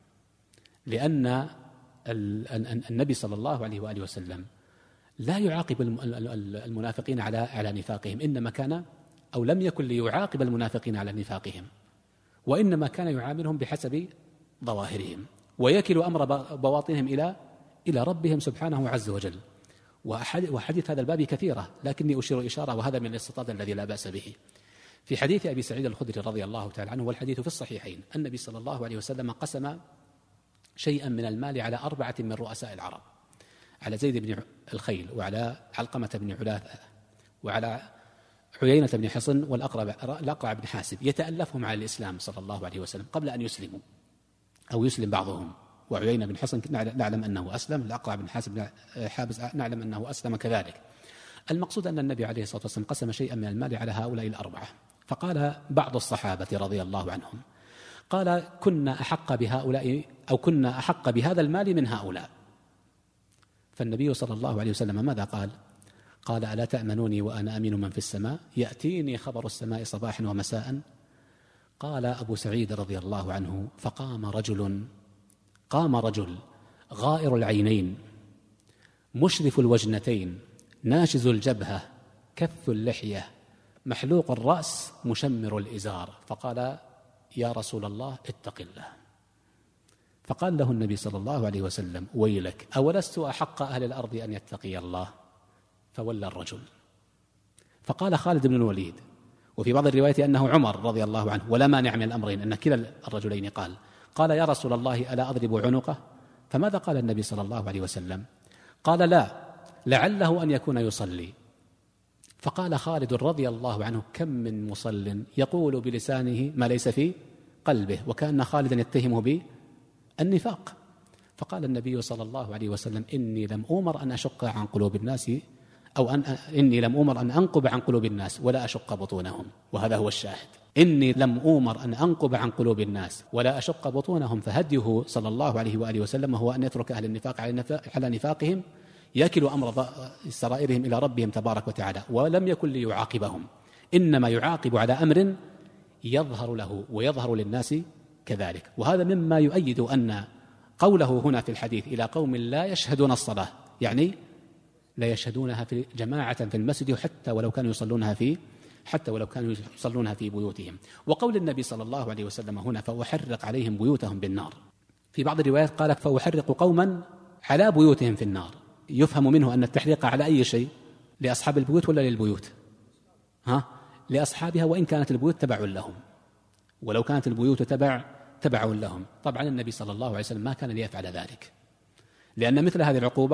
[SPEAKER 2] لأن النبي صلى الله عليه وآله وسلم لا يعاقب المنافقين على على نفاقهم، إنما كان أو لم يكن ليعاقب المنافقين على نفاقهم، وإنما كان يعاملهم بحسب ظواهرهم ويكل أمر بواطنهم إلى إلى ربهم سبحانه عز وجل. وحديث هذا الباب كثيرة، لكني أشير إشارة، وهذا من الاستطراد الذي لا بأس به. في حديث أبي سعيد الخدري رضي الله تعالى عنه والحديث في الصحيحين، النبي صلى الله عليه وسلم قسم شيئا من المال على أربعة من رؤساء العرب، على زيد بن الخيل وعلى علقمة بن علاثة وعلى عيينة بن حصن والأقرع بن حاسب، يتألفهم على الإسلام صلى الله عليه وسلم قبل أن يسلموا أو يسلم بعضهم. وعيينة بن حصن نعلم أنه أسلم، الأقرع بن حاسب حابس نعلم أنه أسلم كذلك. المقصود أن النبي عليه الصلاة والسلام قسم شيئا من المال على هؤلاء الأربعة، فقال بعض الصحابة رضي الله عنهم قال كنا أحق بهؤلاء أو كنا أحق بهذا المال من هؤلاء. فالنبي صلى الله عليه وسلم ماذا قال؟ قال ألا تأمنوني وأنا أمين من في السماء يأتيني خبر السماء صباحا ومساء. قال أبو سعيد رضي الله عنه فقام رجل قام رجل غائر العينين مشرف الوجنتين ناشز الجبهة كث اللحية محلوق الرأس مشمر الإزار، فقال يا رسول الله اتق الله. فقال له النبي صلى الله عليه وسلم ويلك أولست أحق أهل الأرض أن يتقي الله؟ فولى الرجل. فقال خالد بن الوليد، وفي بعض الروايات أنه عمر رضي الله عنه، ولا مانع من الأمرين أن كلا الرجلين قال قال يا رسول الله ألا أضرب عنقه؟ فماذا قال النبي صلى الله عليه وسلم؟ قال لا لعله أن يكون يصلي. فقال خالد رضي الله عنه كم من مصل يقول بلسانه ما ليس في قلبه، وكأن خالدا يتهمه بالنفاق. فقال النبي صلى الله عليه وسلم إني لم أمر أن أشق عن قلوب الناس أو أن إني لم أمر أن أنقب عن قلوب الناس ولا أشق بطونهم، وهذا هو الشاهد، إني لم أمر أن أنقب عن قلوب الناس ولا أشق بطونهم. فهديه صلى الله عليه وآله وسلم هو أن يترك أهل النفاق على نفاقهم يكل أمر سرائرهم إلى ربهم تبارك وتعالى، ولم يكن ليعاقبهم، إنما يعاقب على أمر يظهر له ويظهر للناس كذلك. وهذا مما يؤيد أن قوله هنا في الحديث إلى قوم لا يشهدون الصلاة، يعني لا يشهدونها في جماعة في المسجد حتى ولو كانوا يصلونها في حتى ولو كانوا يصلونها في بيوتهم. وقول النبي صلى الله عليه وسلم هنا فأحرق عليهم بيوتهم بالنار، في بعض الروايات قال فأحرق قوما على بيوتهم في النار، يفهم منه أن التحريق على أي شيء؟ لأصحاب البيوت ولا للبيوت؟ ها؟ لأصحابها، وإن كانت البيوت تبع لهم، ولو كانت البيوت تبع تبع لهم. طبعا النبي صلى الله عليه وسلم ما كان ليفعل ذلك، لأن مثل هذه العقوبة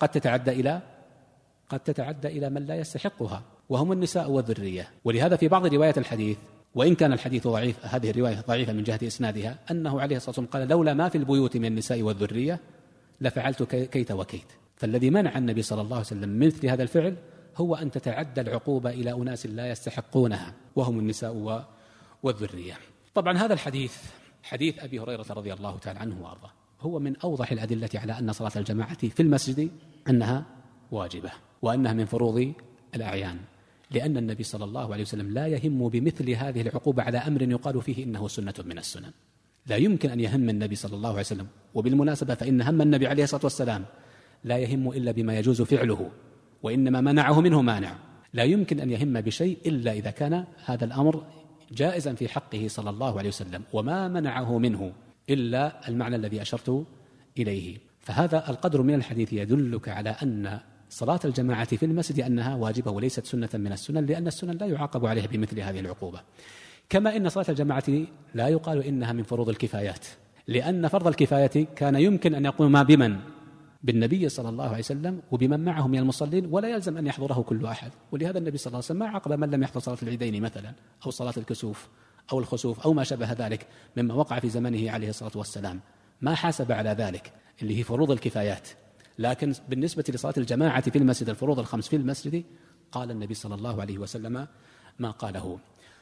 [SPEAKER 2] قد تتعدى إلى قد تتعدى إلى من لا يستحقها وهم النساء والذرية. ولهذا في بعض روايات الحديث، وإن كان الحديث ضعيف، هذه الرواية ضعيفة من جهة إسنادها، أنه عليه الصلاة والسلام قال: لولا ما في البيوت من النساء والذرية لفعلت كيت وكيت. فالذي منع النبي صلى الله عليه وسلم من مثل هذا الفعل هو أن تتعدى العقوبة إلى أناس لا يستحقونها وهم النساء والذرية. طبعا هذا الحديث حديث أبي هريرة رضي الله تعالى عنه وأرضاه هو من أوضح الأدلة على أن صلاة الجماعة في المسجد أنها واجبة وأنها من فروض الأعيان، لأن النبي صلى الله عليه وسلم لا يهم بمثل هذه العقوبة على أمر يقال فيه إنه سنة من السنن. لا يمكن أن يهم النبي صلى الله عليه وسلم، وبالمناسبة فإن هم النبي عليه الصلاة والسلام لا يهم إلا بما يجوز فعله، وإنما منعه منه مانع. لا يمكن أن يهم بشيء إلا إذا كان هذا الأمر جائزا في حقه صلى الله عليه وسلم، وما منعه منه إلا المعنى الذي أشرت إليه. فهذا القدر من الحديث يدلك على أن صلاة الجماعة في المسجد أنها واجبة وليست سنة من السنن، لأن السنن لا يعاقب عليها بمثل هذه العقوبة. كما إن صلاة الجماعة لا يقال إنها من فروض الكفايات، لأن فرض الكفاية كان يمكن أن يقوم بمن؟ بالنبي صلى الله عليه وسلم وبمن معه من المصلين، ولا يلزم أن يحضره كل أحد. ولهذا النبي صلى الله عليه وسلم ما عاقب من لم يحضر صلاة العيدين مثلا، أو صلاة الكسوف أو الخسوف أو ما شابه ذلك مما وقع في زمنه عليه الصلاة والسلام، ما حاسب على ذلك اللي هي فروض الكفايات. لكن بالنسبة لصلاة الجماعة في المسجد، الفروض الخمس في المسجد، قال النبي صلى الله عليه وسلم ما قاله.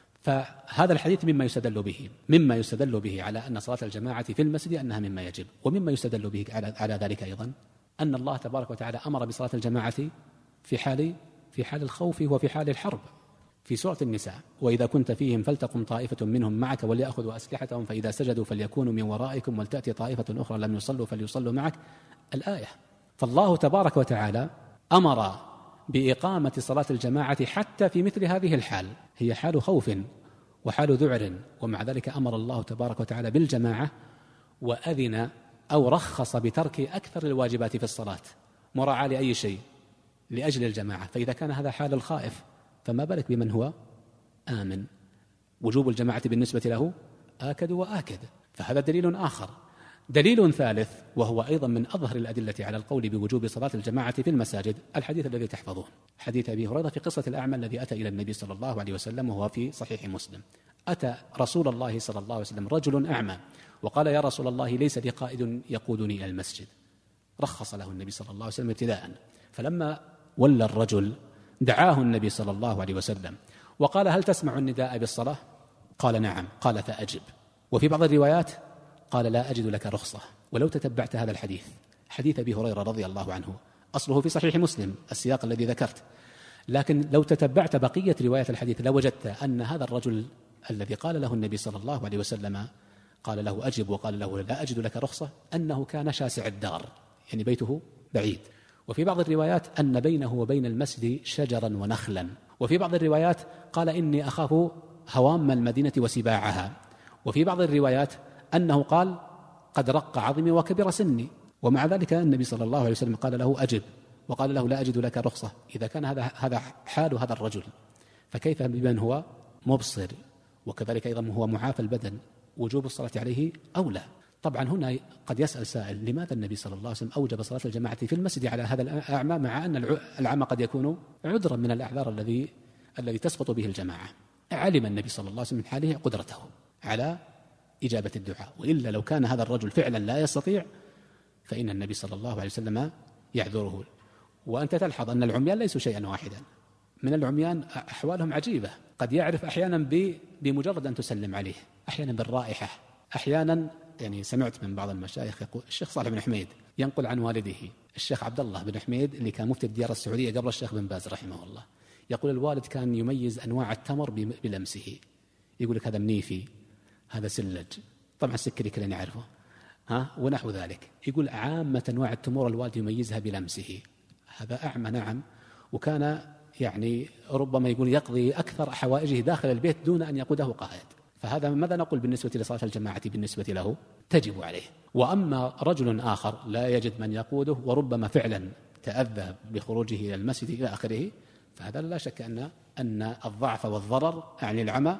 [SPEAKER 2] فهذا الحديث مما يستدل به مما يستدل به على أن صلاة الجماعة في المسجد أنها مما يجب، ومما يستدل به على, على ذلك أيضا أن الله تبارك وتعالى أمر بصلاة الجماعة في حال في حال الخوف وفي حال الحرب في سورة النساء: وإذا كنت فيهم فلتقم طائفة منهم معك وليأخذوا أسلحتهم فإذا سجدوا فليكونوا من ورائكم ولتأتي طائفة أخرى لم يصلوا فليصلوا معك، الآية. فالله تبارك وتعالى أمر بإقامة صلاة الجماعة حتى في مثل هذه الحال، هي حال خوف وحال ذعر، ومع ذلك أمر الله تبارك وتعالى بالجماعة، وأذن أو رخص بترك أكثر الواجبات في الصلاة مراعاة لأي شيء لأجل الجماعة. فإذا كان هذا حال الخائف فما بالك بمن هو آمن؟ وجوب الجماعة بالنسبة له آكد وآكد. فهذا دليل آخر. دليل ثالث وهو أيضا من أظهر الأدلة على القول بوجوب صلاة الجماعة في المساجد، الحديث الذي تحفظون، حديث أبي هريرة في قصة الأعمى الذي أتى إلى النبي صلى الله عليه وسلم وهو في صحيح مسلم. أتى رسول الله صلى الله عليه وسلم رجل أعمى وقال: يا رسول الله ليس لي قائد يقودني إلى المسجد. رخص له النبي صلى الله عليه وسلم ابتداء. فلما ولى الرجل دعاه النبي صلى الله عليه وسلم وقال: هل تسمع النداء بالصلاة؟ قال: نعم. قال: فأجب. وفي بعض الروايات قال: لا أجد لك رخصة. ولو تتبعت هذا الحديث، حديث أبي هريرة رضي الله عنه، أصله في صحيح مسلم السياق الذي ذكرت، لكن لو تتبعت بقية رواية الحديث لوجدت أن هذا الرجل الذي قال له النبي صلى الله عليه وسلم قال له أجب وقال له لا أجد لك رخصة، أنه كان شاسع الدار، يعني بيته بعيد. وفي بعض الروايات أن بينه وبين المسجد شجرا ونخلا. وفي بعض الروايات قال: إني أخاف هوام المدينة وسباعها. وفي بعض الروايات أنه قال: قد رق عظمي وكبر سني. ومع ذلك النبي صلى الله عليه وسلم قال له أجب وقال له لا أجد لك رخصة. إذا كان هذا هذا حال هذا الرجل، فكيف بمن هو مبصر وكذلك أيضا هو معافى البدن؟ وجوب الصلاة عليه أولى. طبعا هنا قد يسأل سائل: لماذا النبي صلى الله عليه وسلم أوجب صلاة الجماعة في المسجد على هذا الأعمى، مع أن العمى قد يكون عذرا من الأعذار الذي الذي تسقط به الجماعة؟ علم النبي صلى الله عليه وسلم من حاله قدرته على إجابة الدعاء، وإلا لو كان هذا الرجل فعلا لا يستطيع فإن النبي صلى الله عليه وسلم يعذره. وأنت تلحظ أن العميان ليسوا شيئا واحدا، من العميان أحوالهم عجيبة، قد يعرف أحيانا بمجرد أن تسلم عليه، أحيانا بالرائحة، أحيانا يعني سمعت من بعض المشايخ يقول الشيخ صالح بن حميد ينقل عن والده الشيخ عبد الله بن حميد اللي كان مفتي الديار السعودية قبل الشيخ بن باز رحمه الله، يقول الوالد كان يميز أنواع التمر بلمسه، يقول لك هذا منيفي، هذا سلج، طبعا السكري كلنا نعرفه، ها ونحو ذلك. يقول عامة أنواع التمور الوالد يميزها بلمسه. هذا أعمى نعم، وكان يعني ربما يقول يقضي أكثر حوائجه داخل البيت دون أن يقوده قائد. فهذا ماذا نقول بالنسبة لصلاة الجماعة؟ بالنسبة له تجب عليه. وأما رجل آخر لا يجد من يقوده وربما فعلا تأذى بخروجه إلى المسجد إلى آخره، فهذا لا شك أن أن الضعف والضرر يعني العمى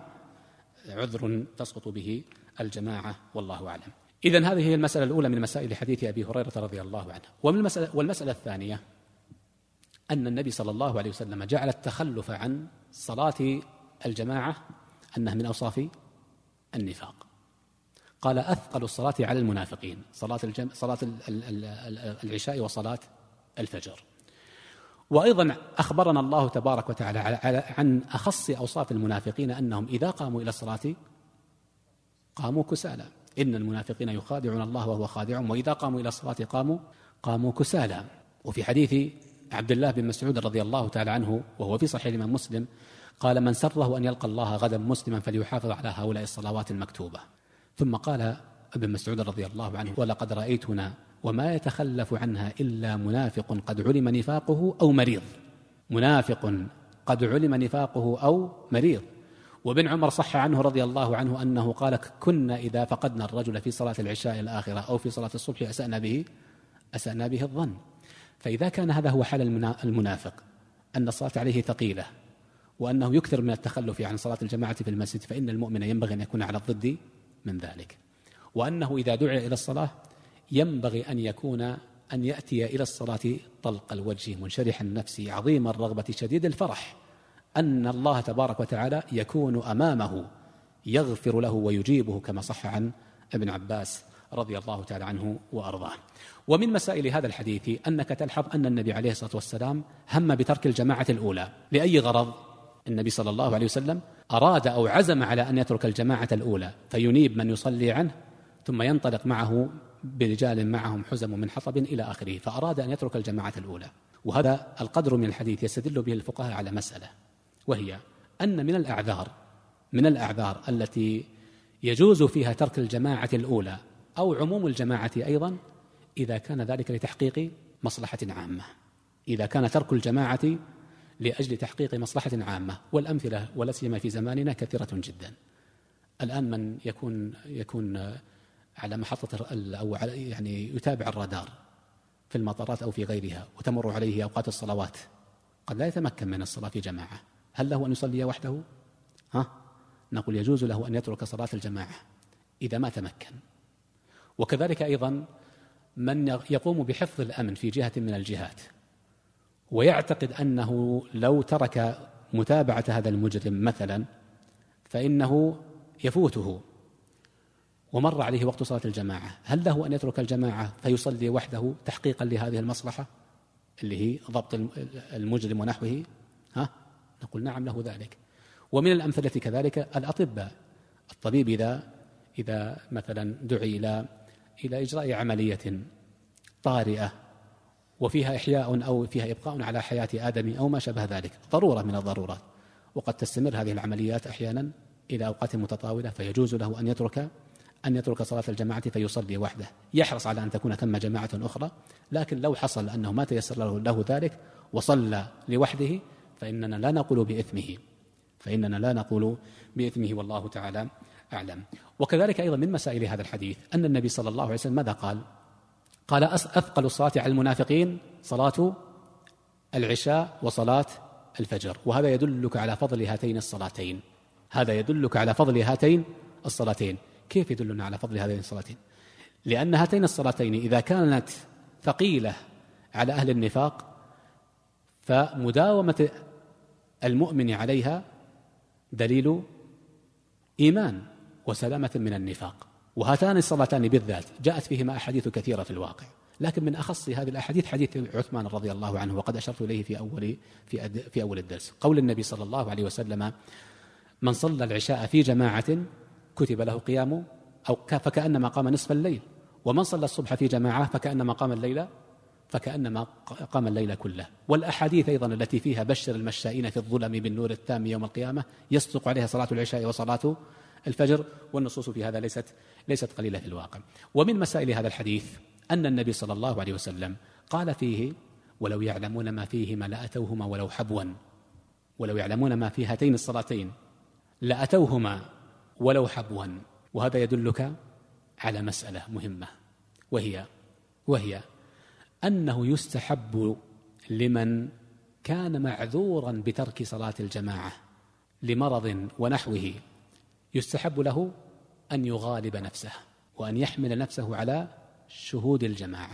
[SPEAKER 2] عذر تسقط به الجماعة، والله أعلم. إذن هذه هي المسألة الأولى من مسائل حديث أبي هريرة رضي الله عنه. ومن المسألة والمسألة الثانية أن النبي صلى الله عليه وسلم جعل التخلف عن صلاة الجماعة أنها من أوصاف النفاق. قال أثقل الصلاة على المنافقين صلاة, الجم... صلاة العشاء وصلاة الفجر. وأيضا أخبرنا الله تبارك وتعالى عن أخص أوصاف المنافقين أنهم إذا قاموا إلى الصلاة قاموا كسالى، إن المنافقين يخادعون الله وهو خادعهم وإذا قاموا إلى الصلاة قاموا قاموا كسالى. وفي حديث عبد الله بن مسعود رضي الله تعالى عنه وهو في صحيح الإمام مسلم قال: من سره أن يلقى الله غدا مسلما فليحافظ على هؤلاء الصلوات المكتوبة. ثم قال ابن مسعود رضي الله عنه: ولقد رأيتنا وما يتخلف عنها إلا منافق قد علم نفاقه أو مريض. منافق قد علم نفاقه أو مريض. وابن عمر صح عنه رضي الله عنه أنه قال: كنا إذا فقدنا الرجل في صلاة العشاء الآخرة أو في صلاة الصبح أسأنا به أسأنا به الظن. فإذا كان هذا هو حال المنافق أن الصلاة عليه ثقيلة وأنه يكثر من التخلف عن صلاة الجماعة في المسجد، فإن المؤمن ينبغي أن يكون على الضد من ذلك، وأنه إذا دعي إلى الصلاة ينبغي أن يكون أن يأتي إلى الصلاة طلق الوجه منشرح النفس عظيم الرغبة شديد الفرح أن الله تبارك وتعالى يكون أمامه يغفر له ويجيبه، كما صح عن ابن عباس رضي الله تعالى عنه وأرضاه. ومن مسائل هذا الحديث أنك تلحظ أن النبي عليه الصلاة والسلام هم بترك الجماعة الأولى. لأي غرض؟ النبي صلى الله عليه وسلم أراد أو عزم على أن يترك الجماعة الأولى فينيب من يصلي عنه ثم ينطلق معه برجال معهم حزم من حطب إلى آخره، فأراد أن يترك الجماعة الأولى. وهذا القدر من الحديث يستدل به الفقهاء على مسألة، وهي أن من الأعذار من الأعذار التي يجوز فيها ترك الجماعة الأولى أو عموم الجماعة أيضا إذا كان ذلك لتحقيق مصلحة عامة، إذا كان ترك الجماعة لأجل تحقيق مصلحة عامة. والأمثلة ولا سيما في زماننا كثيرة جدا. الآن من يكون يكون على محطة أو يعني يتابع الرادار في المطارات أو في غيرها وتمر عليه أوقات الصلوات قد لا يتمكن من الصلاة في جماعة، هل له أن يصلي وحده؟ ها؟ نقول يجوز له أن يترك صلاة الجماعة إذا ما تمكن. وكذلك أيضا من يقوم بحفظ الأمن في جهة من الجهات ويعتقد أنه لو ترك متابعة هذا المجرم مثلا فإنه يفوته ومر عليه وقت صلاة الجماعة، هل له أن يترك الجماعة فيصلي وحده تحقيقا لهذه المصلحة اللي هي ضبط المجرم ونحوه؟ ها؟ نقول نعم له ذلك. ومن الأمثلة كذلك الأطباء، الطبيب إذا إذا مثلا دعي إلى إلى إجراء عملية طارئة وفيها إحياء أو فيها إبقاء على حياة آدم أو ما شابه ذلك، ضرورة من الضرورات، وقد تستمر هذه العمليات أحيانا إلى أوقات متطاولة، فيجوز له أن يترك أن يترك صلاة الجماعة فيصلي وحده، يحرص على أن تكون ثم جماعة أخرى. لكن لو حصل أنه ما تيسر له, له ذلك وصلى لوحده فإننا لا نقول بإثمه فإننا لا نقول بإثمه والله تعالى أعلم. وكذلك أيضا من مسائل هذا الحديث أن النبي صلى الله عليه وسلم ماذا قال؟ قال: أثقل الصلاة على المنافقين صلاة العشاء وصلاة الفجر. وهذا يدلك على فضل هاتين الصلاتين هذا يدلك على فضل هاتين الصلاتين. كيف يدلنا على فضل هاتين الصلاتين؟ لأن هاتين الصلاتين إذا كانت ثقيلة على أهل النفاق فمداومة المؤمن عليها دليل إيمان وسلامة من النفاق. وهاتان الصلاتان بالذات جاءت فيهما أحاديث كثيرة في الواقع، لكن من أخص هذه الأحاديث حديث عثمان رضي الله عنه، وقد أشرت إليه في أول في في أول الدرس. قول النبي صلى الله عليه وسلم: من صلى العشاء في جماعة كتب له قيام أو فكأنما قام نصف الليل، ومن صلى الصبح في جماعة فكأنما قام الليل فكأنما قام الليل كله. والأحاديث أيضا التي فيها بشر المشائين في الظلم بالنور التام يوم القيامة يصدق عليها صلاة العشاء وصلاة الفجر، والنصوص في هذا ليست ليست قليلة في الواقع. ومن مسائل هذا الحديث أن النبي صلى الله عليه وسلم قال فيه: ولو يعلمون ما فيهما لأتوهما ولو حبوا. ولو يعلمون ما في هاتين الصلاتين لأتوهما ولو حبوا. وهذا يدلك على مسألة مهمة، وهي وهي أنه يستحب لمن كان معذورا بترك صلاة الجماعة لمرض ونحوه، يستحب له أن يغالب نفسه وأن يحمل نفسه على شهود الجماعة،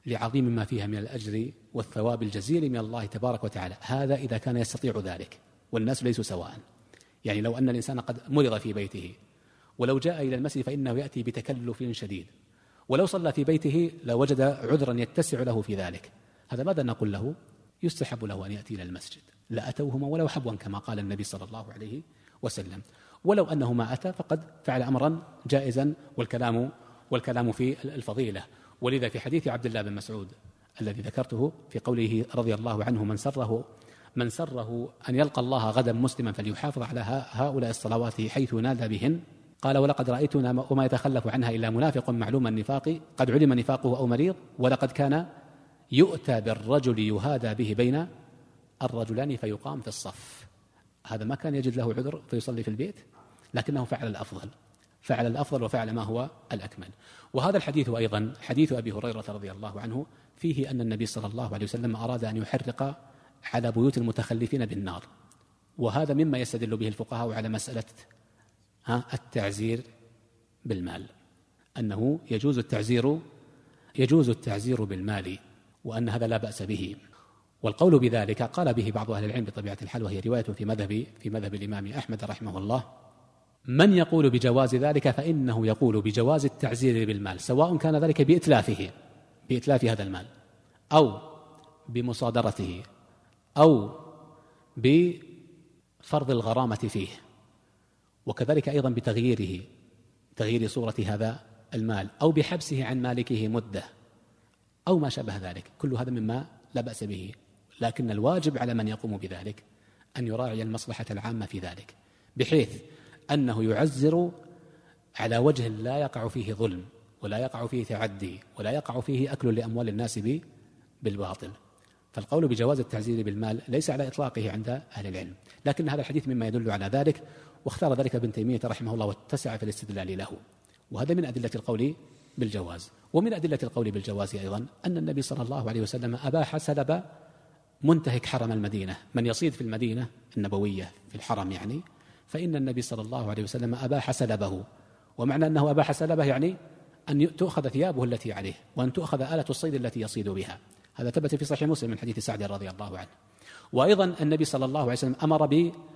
[SPEAKER 2] لعظيم ما فيها من الأجر والثواب الجزيل من الله تبارك وتعالى. هذا إذا كان يستطيع ذلك، والناس ليسوا سواء. يعني لو أن الإنسان قد مرض في بيته ولو جاء إلى المسجد فإنه يأتي بتكلف شديد، ولو صلى في بيته لوجد عذرا يتسع له في ذلك. هذا ماذا نقول له؟ يستحب له أن يأتي إلى المسجد، لا أتوهما ولو حبوا كما قال النبي صلى الله عليه وسلم. ولو أنه ما أتى فقد فعل أمرا جائزا، والكلام والكلام في الفضيلة. ولذا في حديث عبد الله بن مسعود الذي ذكرته في قوله رضي الله عنه: من سره من سره أن يلقى الله غدا مسلما فليحافظ على هؤلاء الصلوات حيث نادى بهن. قال: ولقد رأيتنا وما يتخلف عنها إلا منافق معلوم النفاق قد علم نفاقه أو مريض، ولقد كان يؤتى بالرجل يهادى به بين الرجلان فيقام في الصف. هذا ما كان يجد له عذر فيصلي في البيت، لكنه فعل الأفضل فعل الأفضل وفعل ما هو الأكمل. وهذا الحديث أيضا حديث أبي هريرة رضي الله عنه فيه أن النبي صلى الله عليه وسلم أراد أن يحرق على بيوت المتخلفين بالنار، وهذا مما يستدل به الفقهاء على مسألة التعزير بالمال، أنه يجوز التعزير يجوز التعزير بالمال، وأن هذا لا بأس به. والقول بذلك قال به بعض أهل العلم بطبيعة الحال، وهي رواية في مذهب في مذهب الإمام أحمد رحمه الله. من يقول بجواز ذلك فإنه يقول بجواز التعزير بالمال، سواء كان ذلك بإتلافه بإتلاف هذا المال، أو بمصادرته، أو بفرض الغرامة فيه، وكذلك أيضا بتغييره تغيير صورة هذا المال، أو بحبسه عن مالكه مدة، أو ما شابه ذلك. كل هذا مما لا بأس به، لكن الواجب على من يقوم بذلك أن يراعي المصلحة العامة في ذلك، بحيث أنه يعزر على وجه لا يقع فيه ظلم، ولا يقع فيه تعدي، ولا يقع فيه أكل لأموال الناس بالباطل. فالقول بجواز التعزير بالمال ليس على إطلاقه عند أهل العلم، لكن هذا الحديث مما يدل على ذلك، واختار ذلك ابن تيمية رحمه الله واتسع في الاستدلال له. وهذا من أدلة القول بالجواز. ومن أدلة القول بالجواز أيضا أن النبي صلى الله عليه وسلم أباح سلب منتهك حرم المدينة، من يصيد في المدينة النبوية في الحرم يعني، فإن النبي صلى الله عليه وسلم أباح سلبه. ومعنى أنه أباح سلبه يعني أن تؤخذ ثيابه التي عليه، وأن تؤخذ آلة الصيد التي يصيد بها. هذا ثبت في صحيح مسلم من حديث سعد رضي الله عنه. وأيضا النبي صلى الله عليه وسلم أمر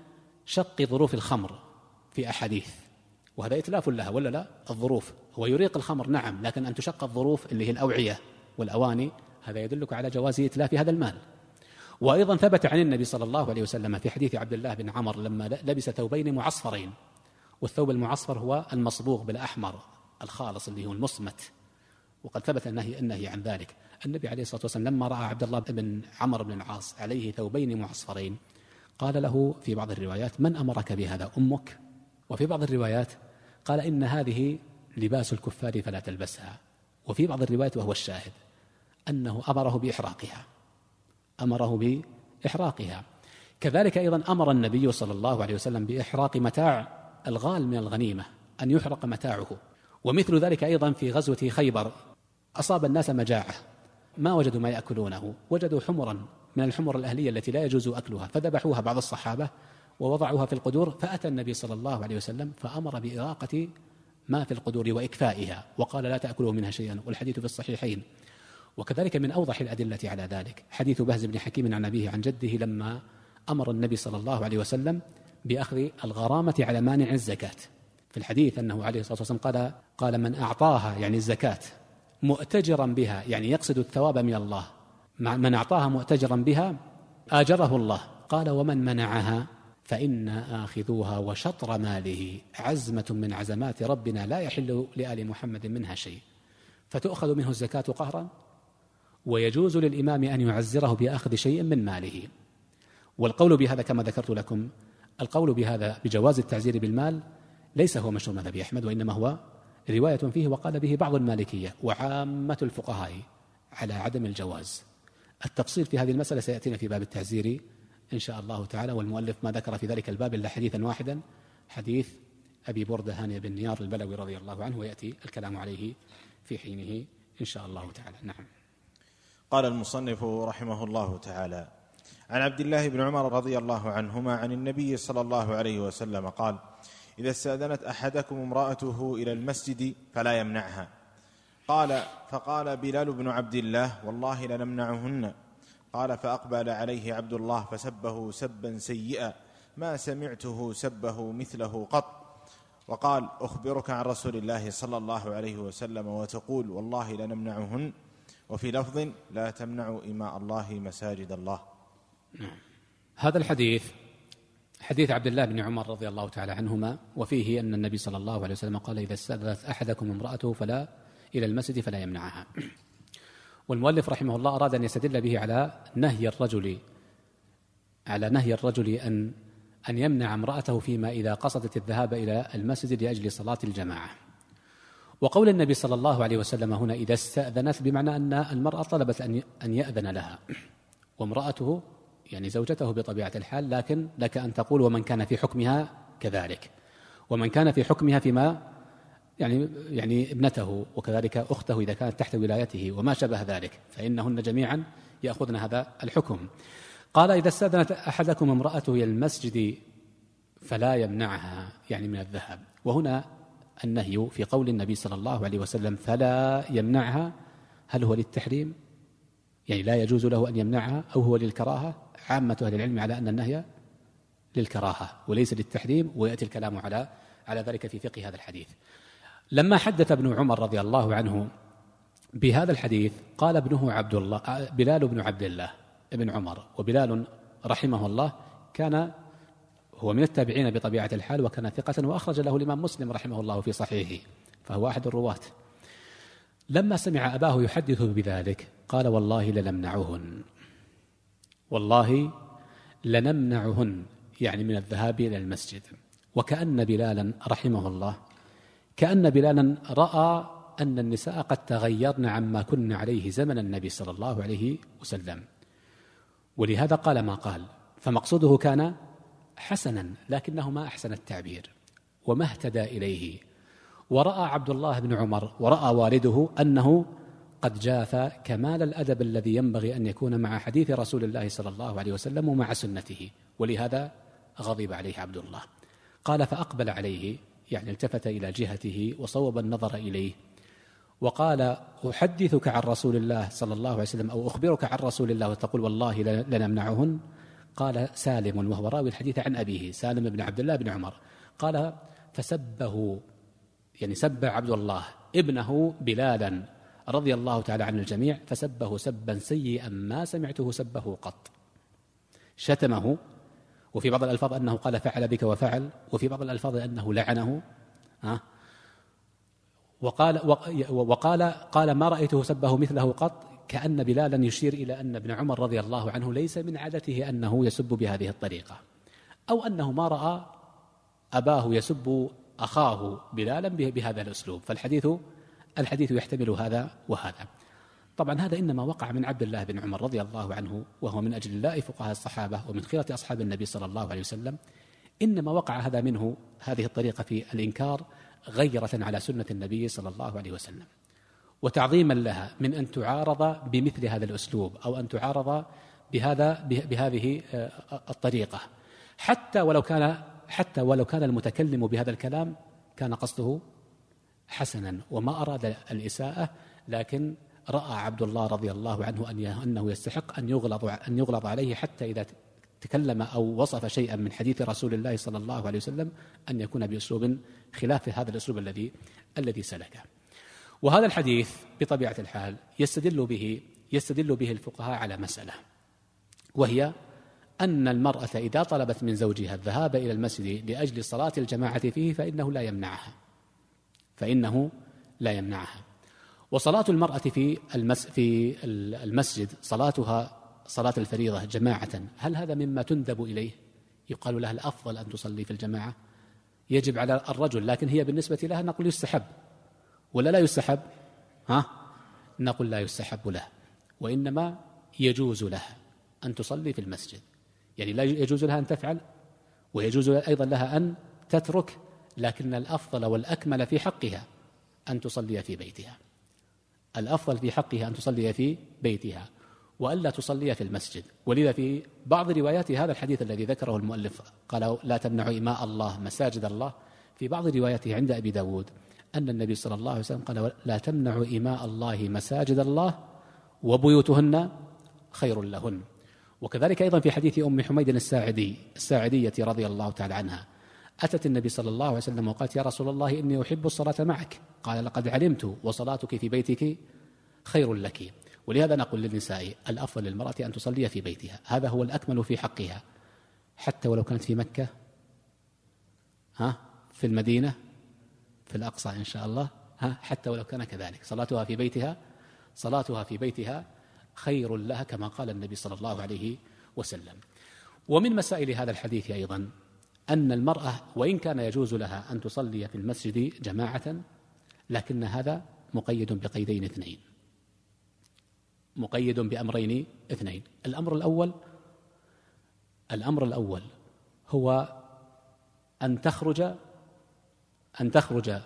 [SPEAKER 2] بشق ظروف الخمر في أحاديث، وهذا إتلاف لها ولا لا؟ الظروف هو يريق الخمر نعم، لكن أن تشق الظروف اللي هي الأوعية والأواني هذا يدلك على جواز إتلاف هذا المال. وأيضا ثبت عن النبي صلى الله عليه وسلم في حديث عبد الله بن عمر لما لبس ثوبين معصفرين، والثوب المعصفر هو المصبوغ بالأحمر الخالص اللي هو المصمت، وقد ثبت النهي النهي عن ذلك. النبي عليه الصلاة والسلام لما رأى عبد الله بن عمرو بن العاص عليه ثوبين معصفرين قال له في بعض الروايات: من أمرك بهذا؟ أمك؟ وفي بعض الروايات قال: إن هذه لباس الكفار فلا تلبسها. وفي بعض الروايات وهو الشاهد أنه أمره بإحراقها أمره بإحراقها. كذلك أيضا أمر النبي صلى الله عليه وسلم بإحراق متاع الغال من الغنيمة، أن يحرق متاعه. ومثل ذلك أيضا في غزوة خيبر أصاب الناس مجاعة، ما وجدوا ما يأكلونه، وجدوا حمرا من الحمر الأهلية التي لا يجوز أكلها، فذبحوها بعض الصحابة ووضعوها في القدور، فأتى النبي صلى الله عليه وسلم فأمر بإراقة ما في القدور وإكفائها، وقال: لا تأكلوا منها شيئا، والحديث في الصحيحين. وكذلك من أوضح الأدلة على ذلك حديث بهز بن حكيم عن أبيه عن جده لما أمر النبي صلى الله عليه وسلم بأخذ الغرامة على مانع الزكاة. في الحديث أنه عليه الصلاة والسلام قال قال من أعطاها يعني الزكاة مؤتجرا بها، يعني يقصد الثواب من الله، من أعطاها مؤتجرا بها آجره الله. قال: ومن منعها فإنا آخذوها وشطر ماله، عزمة من عزمات ربنا لا يحل لآل محمد منها شيء، فتؤخذ منه الزكاة قهرا، ويجوز للإمام أن يعزره بأخذ شيء من ماله. والقول بهذا كما ذكرت لكم، القول بهذا بجواز التعزير بالمال ليس هو مشهور مذهب أحمد، وإنما هو رواية فيه وقال به بعض المالكية وعامة الفقهاء على عدم الجواز. التفصيل في هذه المسألة سيأتينا في باب التعزير إن شاء الله تعالى، والمؤلف ما ذكر في ذلك الباب إلا حديثا واحدا، حديث أبي بردة هاني بن نيار البلوي رضي الله عنه، ويأتي الكلام عليه في حينه إن شاء الله تعالى. نعم.
[SPEAKER 1] قال المصنف رحمه الله تعالى: عن عبد الله بن عمر رضي الله عنهما عن النبي صلى الله عليه وسلم قال: إذا استأذنت أحدكم امرأته إلى المسجد فلا يمنعها، قال فقال بلال بن عبد الله والله لنمنعهن. قال فأقبل عليه عبد الله فسبه سبا سيئا ما سمعته سبه مثله قط، وقال أخبرك عن رسول الله صلى الله عليه وسلم وتقول والله لنمنعهن، وفي لفظ لا تمنعوا إماء الله مساجد الله.
[SPEAKER 2] هذا الحديث حديث عبد الله بن عمر رضي الله تعالى عنهما، وفيه أن النبي صلى الله عليه وسلم قال إذا استأذنت أحدكم امرأته فلا إلى المسجد فلا يمنعها. والمؤلف رحمه الله أراد أن يستدل به على نهي الرجل على نهي الرجل أن أن يمنع امرأته فيما إذا قصدت الذهاب إلى المسجد لأجل صلاة الجماعة. وقول النبي صلى الله عليه وسلم هنا إذا استأذنت بمعنى أن المرأة طلبت أن يأذن لها، وامرأته يعني زوجته بطبيعة الحال، لكن لك أن تقول ومن كان في حكمها كذلك، ومن كان في حكمها فيما يعني يعني ابنته وكذلك أخته إذا كانت تحت ولايته وما شابه ذلك، فإنهن جميعا يأخذن هذا الحكم. قال إذا استأذنت أحدكم امرأته إلى المسجد فلا يمنعها يعني من الذهاب، وهنا النهي في قول النبي صلى الله عليه وسلم فلا يمنعها، هل هو للتحريم يعني لا يجوز له أن يمنعها، أو هو للكراهة؟ عامة أهل العلم على أن النهي للكراهة وليس للتحريم، ويأتي الكلام على على ذلك في فقه هذا الحديث. لما حدث ابن عمر رضي الله عنه بهذا الحديث قال ابنه عبد الله بلال بن عبد الله ابن عمر، وبلال رحمه الله كان هو من التابعين بطبيعة الحال، وكان ثقة، وأخرج له الإمام مسلم رحمه الله في صحيحه، فهو أحد الرواة. لما سمع أباه يحدث بذلك قال والله لنمنعهن، والله لنمنعهن يعني من الذهاب إلى المسجد. وكأن بلالا رحمه الله كأن بلالا رأى أن النساء قد تغيرن عما كن عليه زمن النبي صلى الله عليه وسلم، ولهذا قال ما قال، فمقصوده كان حسنا لكنه ما أحسن التعبير وما اهتدى إليه. ورأى عبد الله بن عمر ورأى والده أنه قد جاف كمال الأدب الذي ينبغي أن يكون مع حديث رسول الله صلى الله عليه وسلم ومع سنته، ولهذا غضب عليه عبد الله. قال فأقبل عليه يعني التفت إلى جهته وصوب النظر إليه وقال أحدثك عن رسول الله صلى الله عليه وسلم أو أخبرك عن رسول الله وتقول والله لنمنعهن؟ قال سالم وهو راوي الحديث عن أبيه سالم بن عبد الله بن عمر قال فسبه يعني سب عبد الله ابنه بلالا رضي الله تعالى عن الجميع، فسبه سبا سيئا ما سمعته سبه قط، شتمه، وفي بعض الألفاظ أنه قال فعل بك وفعل، وفي بعض الألفاظ أنه لعنه، ها وقال وقال قال ما رأيته سبه مثله قط، كأن بلالا يشير إلى أن ابن عمر رضي الله عنه ليس من عادته أنه يسب بهذه الطريقة، أو أنه ما رأى أباه يسب أخاه بلالا بهذا الأسلوب. فالحديث الحديث يحتمل هذا وهذا. طبعا هذا إنما وقع من عبد الله بن عمر رضي الله عنه، وهو من أجلاء فقهاء الصحابة ومن خيرة أصحاب النبي صلى الله عليه وسلم، إنما وقع هذا منه هذه الطريقة في الإنكار غيرة على سنة النبي صلى الله عليه وسلم، وتعظيما لها من أن تعارض بمثل هذا الأسلوب أو أن تعارض بهذا بهذه الطريقة، حتى ولو كان حتى ولو كان المتكلم بهذا الكلام كان قصده حسنا وما أراد الإساءة، لكن رأى عبد الله رضي الله عنه أنه يستحق أن يغلظ أن يغلظ عليه حتى إذا تكلم أو وصف شيئا من حديث رسول الله صلى الله عليه وسلم أن يكون بأسلوب خلاف هذا الأسلوب الذي الذي سلكه. وهذا الحديث بطبيعة الحال يستدل به يستدل به الفقهاء على مسألة، وهي أن المرأة إذا طلبت من زوجها الذهاب إلى المسجد لأجل صلاة الجماعة فيه فإنه لا يمنعها فإنه لا يمنعها وصلاة المرأة في في المسجد صلاتها صلاة الفريضة جماعة، هل هذا مما تندب إليه؟ يقال لها الأفضل أن تصلي في الجماعة، يجب على الرجل، لكن هي بالنسبة لها نقول يستحب ولا لا يستحب؟ ها؟ نقول لا يستحب له، وإنما يجوز لها أن تصلي في المسجد، يعني لا يجوز لها أن تفعل ويجوز أيضا لها أن تترك، لكن الأفضل والأكمل في حقها أن تصلي في بيتها، الأفضل في حقها أن تصلي في بيتها وألا تصلي في المسجد. ولذا في بعض روايات هذا الحديث الذي ذكره المؤلف قال لا تمنعوا إماء الله مساجد الله، في بعض رواياته عند أبي داود أن النبي صلى الله عليه وسلم قال لا تمنعوا إماء الله مساجد الله وبيوتهن خير لهن. وكذلك أيضا في حديث أم حميد الساعدي الساعدية رضي الله تعالى عنها، أتت النبي صلى الله عليه وسلم وقالت يا رسول الله إني أحب الصلاة معك، قال لقد علمت وصلاتك في بيتك خير لك. ولهذا نقول للنساء الأفضل للمرأة أن تصلي في بيتها، هذا هو الأكمل في حقها، حتى ولو كانت في مكة، ها في المدينة، في الأقصى إن شاء الله، ها حتى ولو كان كذلك صلاتها في بيتها صلاتها في بيتها خير لها كما قال النبي صلى الله عليه وسلم. ومن مسائل هذا الحديث أيضا أن المرأة وإن كان يجوز لها أن تصلي في المسجد جماعة، لكن هذا مقيد بقيدين اثنين، مقيد بأمرين اثنين. الأمر الأول الأمر الأول هو أن تخرج أن تخرج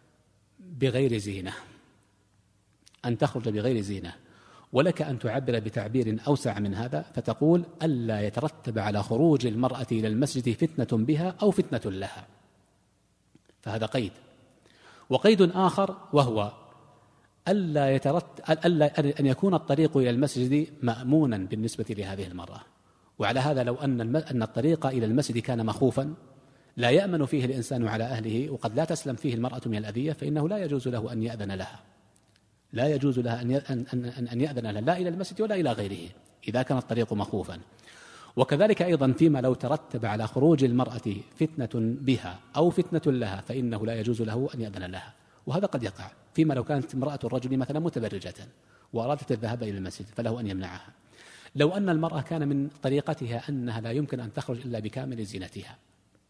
[SPEAKER 2] بغير زينة أن تخرج بغير زينة ولك أن تعبر بتعبير أوسع من هذا فتقول ألا يترتب على خروج المرأة إلى المسجد فتنة بها أو فتنة لها، فهذا قيد. وقيد آخر وهو ألا يترتب ألا أن يكون الطريق إلى المسجد مأمونا بالنسبة لهذه المرأة. وعلى هذا لو أن أن الطريق إلى المسجد كان مخوفا لا يأمن فيه الإنسان على أهله وقد لا تسلم فيه المرأة من الأذية، فإنه لا يجوز له أن يأذن لها لا يجوز لها أن أن أن يأذن لها لا إلى المسجد ولا إلى غيره إذا كان الطريق مخوفا. وكذلك أيضا فيما لو ترتب على خروج المرأة فتنة بها أو فتنة لها فإنه لا يجوز له أن يأذن لها. وهذا قد يقع فيما لو كانت امرأة الرجل مثلا متبرجة وأرادت الذهاب إلى المسجد فله أن يمنعها. لو أن المرأة كان من طريقتها أنها لا يمكن أن تخرج إلا بكامل زينتها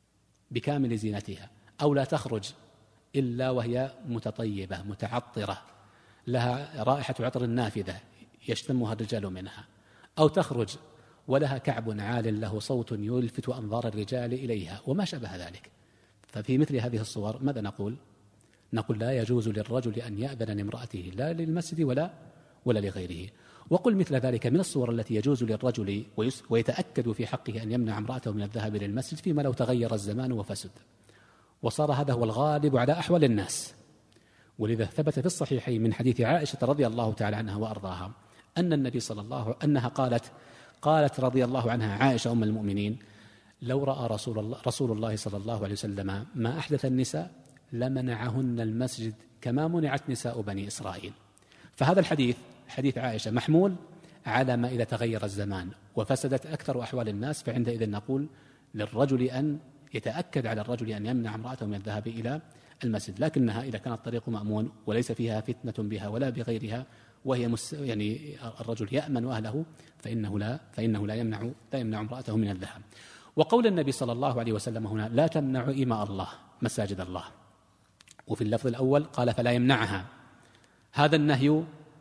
[SPEAKER 2] بكامل زينتها أو لا تخرج إلا وهي متطيبة متعطرة لها رائحة عطر نافذة يشتمها الرجال منها، أو تخرج ولها كعب عال له صوت يلفت أنظار الرجال إليها وما شابه ذلك، ففي مثل هذه الصور ماذا نقول؟ نقول لا يجوز للرجل أن يأذن لامرأته لا للمسجد ولا ولا لغيره. وقل مثل ذلك من الصور التي يجوز للرجل ويتأكد في حقه أن يمنع امرأته من الذهاب إلى المسجد فيما لو تغير الزمان وفسد وصار هذا هو الغالب على أحوال الناس. ولذا ثبت في الصحيحين من حديث عائشة رضي الله تعالى عنها وأرضاها أن النبي صلى الله أنها قالت قالت رضي الله عنها عائشة أم المؤمنين لو رأى رسول الله رسول الله صلى الله عليه وسلم ما أحدث النساء لمنعهن المسجد كما منعت نساء بني إسرائيل. فهذا الحديث حديث عائشة محمول على ما إذا تغير الزمان وفسدت أكثر أحوال الناس، فعندئذ نقول للرجل أن يتأكد على الرجل أن يمنع امرأته من الذهاب إلى المسجد، لكنها إذا كان الطريق مأمون وليس فيها فتنة بها ولا بغيرها وهي مس يعني الرجل يأمن أهله فإنه لا فإنه لا يمنع لا يمنع امرأته من الذهاب. وقول النبي صلى الله عليه وسلم هنا لا تمنعوا إماء الله مساجد الله، وفي اللفظ الأول قال فلا يمنعها، هذا النهي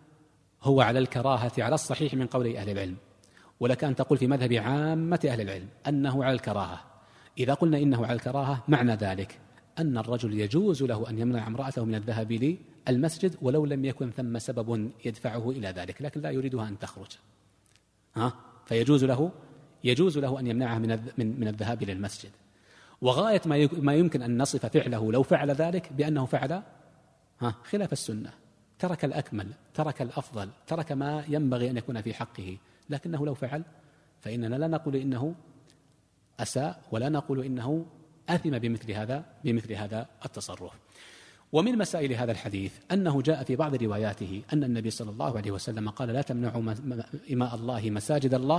[SPEAKER 2] هو على الكراهة على الصحيح من قول أهل العلم، ولك أن تقول في مذهب عامة أهل العلم أنه على الكراهة. إذا قلنا إنه على الكراهة معنى ذلك أن الرجل يجوز له أن يمنع امرأته من الذهاب للمسجد ولو لم يكن ثم سبب يدفعه إلى ذلك، لكن لا يريدها أن تخرج ها فيجوز له يجوز له أن يمنعها من من من الذهاب للمسجد. وغاية ما ما يمكن أن نصف فعله لو فعل ذلك بأنه فعل ها خلاف السنة، ترك الأكمل، ترك الأفضل، ترك ما ينبغي أن يكون في حقه، لكنه لو فعل فإننا لا نقول إنه أساء ولا نقول إنه آثم بمثل هذا بمثل هذا التصرف. ومن مسائل هذا الحديث أنه جاء في بعض رواياته أن النبي صلى الله عليه وسلم قال لا تمنعوا إماء الله مساجد الله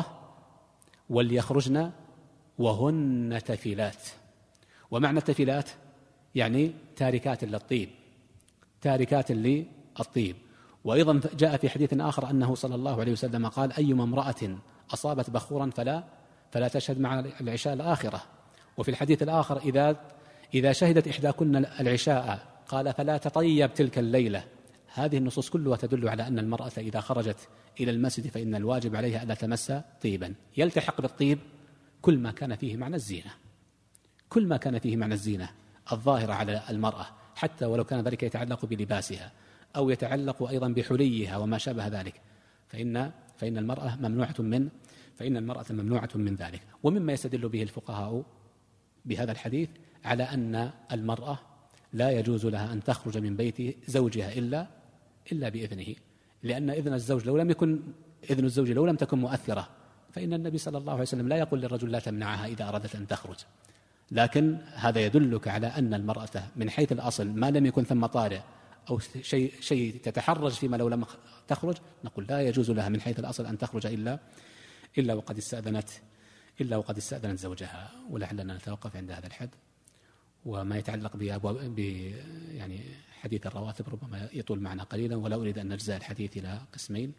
[SPEAKER 2] وليخرجن وهن تفلات. ومعنى التفلات يعني تاركات للطيب تاركات للطيب. وأيضا جاء في حديث آخر أنه صلى الله عليه وسلم قال أيما امرأة أصابت بخورا فلا فلا تشهد مع العشاء الآخرة. وفي الحديث الآخر إذا إذا شهدت إحداكن العشاء قال فلا تطيب تلك الليلة. هذه النصوص كلها تدل على أن المرأة إذا خرجت إلى المسجد فإن الواجب عليها ألا تمس طيبا. يلتحق بالطيب كل ما كان فيه معنى الزينة كل ما كان فيه معنى الزينة الظاهرة على المرأة، حتى ولو كان ذلك يتعلق بلباسها أو يتعلق أيضا بحليها وما شابه ذلك، فإن فإن المرأة ممنوعة من فإن المرأة ممنوعة من ذلك. ومما يستدل به الفقهاء بهذا الحديث على أن المرأة لا يجوز لها أن تخرج من بيت زوجها إلا إلا بإذنه، لأن إذن الزوج لو لم يكن إذن الزوج لو لم تكن مؤثرة، فإن النبي صلى الله عليه وسلم لا يقول للرجل لا تمنعها إذا أرادت أن تخرج. لكن هذا يدلك على أن المرأة من حيث الأصل ما لم يكن ثم طارئ أو شيء شيء تتحرج فيما لو لم تخرج، نقول لا يجوز لها من حيث الأصل أن تخرج إلا إلا وقد استأذنت إلا وقد استأذنت زوجها. ولعلنا نتوقف عند هذا الحد، وما يتعلق بأبواب ب يعني حديث الرواتب ربما يطول معنا قليلا، ولا أريد أن نجزأ الحديث إلى قسمين.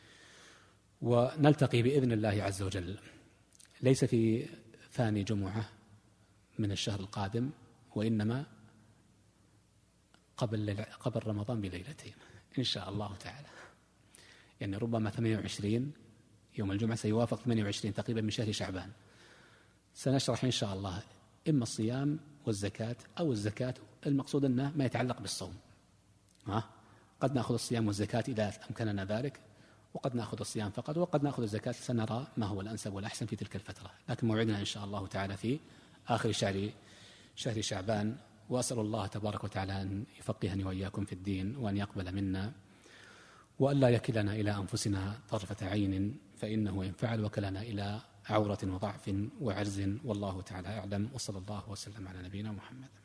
[SPEAKER 2] ونلتقي بإذن الله عز وجل ليس في ثاني جمعة من الشهر القادم، وإنما قبل قبل رمضان بليلتين إن شاء الله تعالى. يعني ربما ثمانية وعشرين يوم الجمعة سيوافق ثمانية وعشرين تقريبا من شهر شعبان. سنشرح إن شاء الله إما الصيام والزكاة أو الزكاة، المقصود أنه ما يتعلق بالصوم. ها؟ قد نأخذ الصيام والزكاة إذا أمكننا ذلك، وقد نأخذ الصيام فقط، وقد نأخذ الزكاة، سنرى ما هو الأنسب والأحسن في تلك الفترة. لكن موعدنا إن شاء الله تعالى في آخر شهر شهر شعبان. وأسأل الله تبارك وتعالى أن يفقهني وإياكم في الدين، وأن يقبل منا، وأن لا يكلنا إلى أنفسنا طرفة عين، فإنه إن فعل وكلنا إلى عورة وضعف وعجز. والله تعالى أعلم، وصلى الله وسلم على نبينا محمد.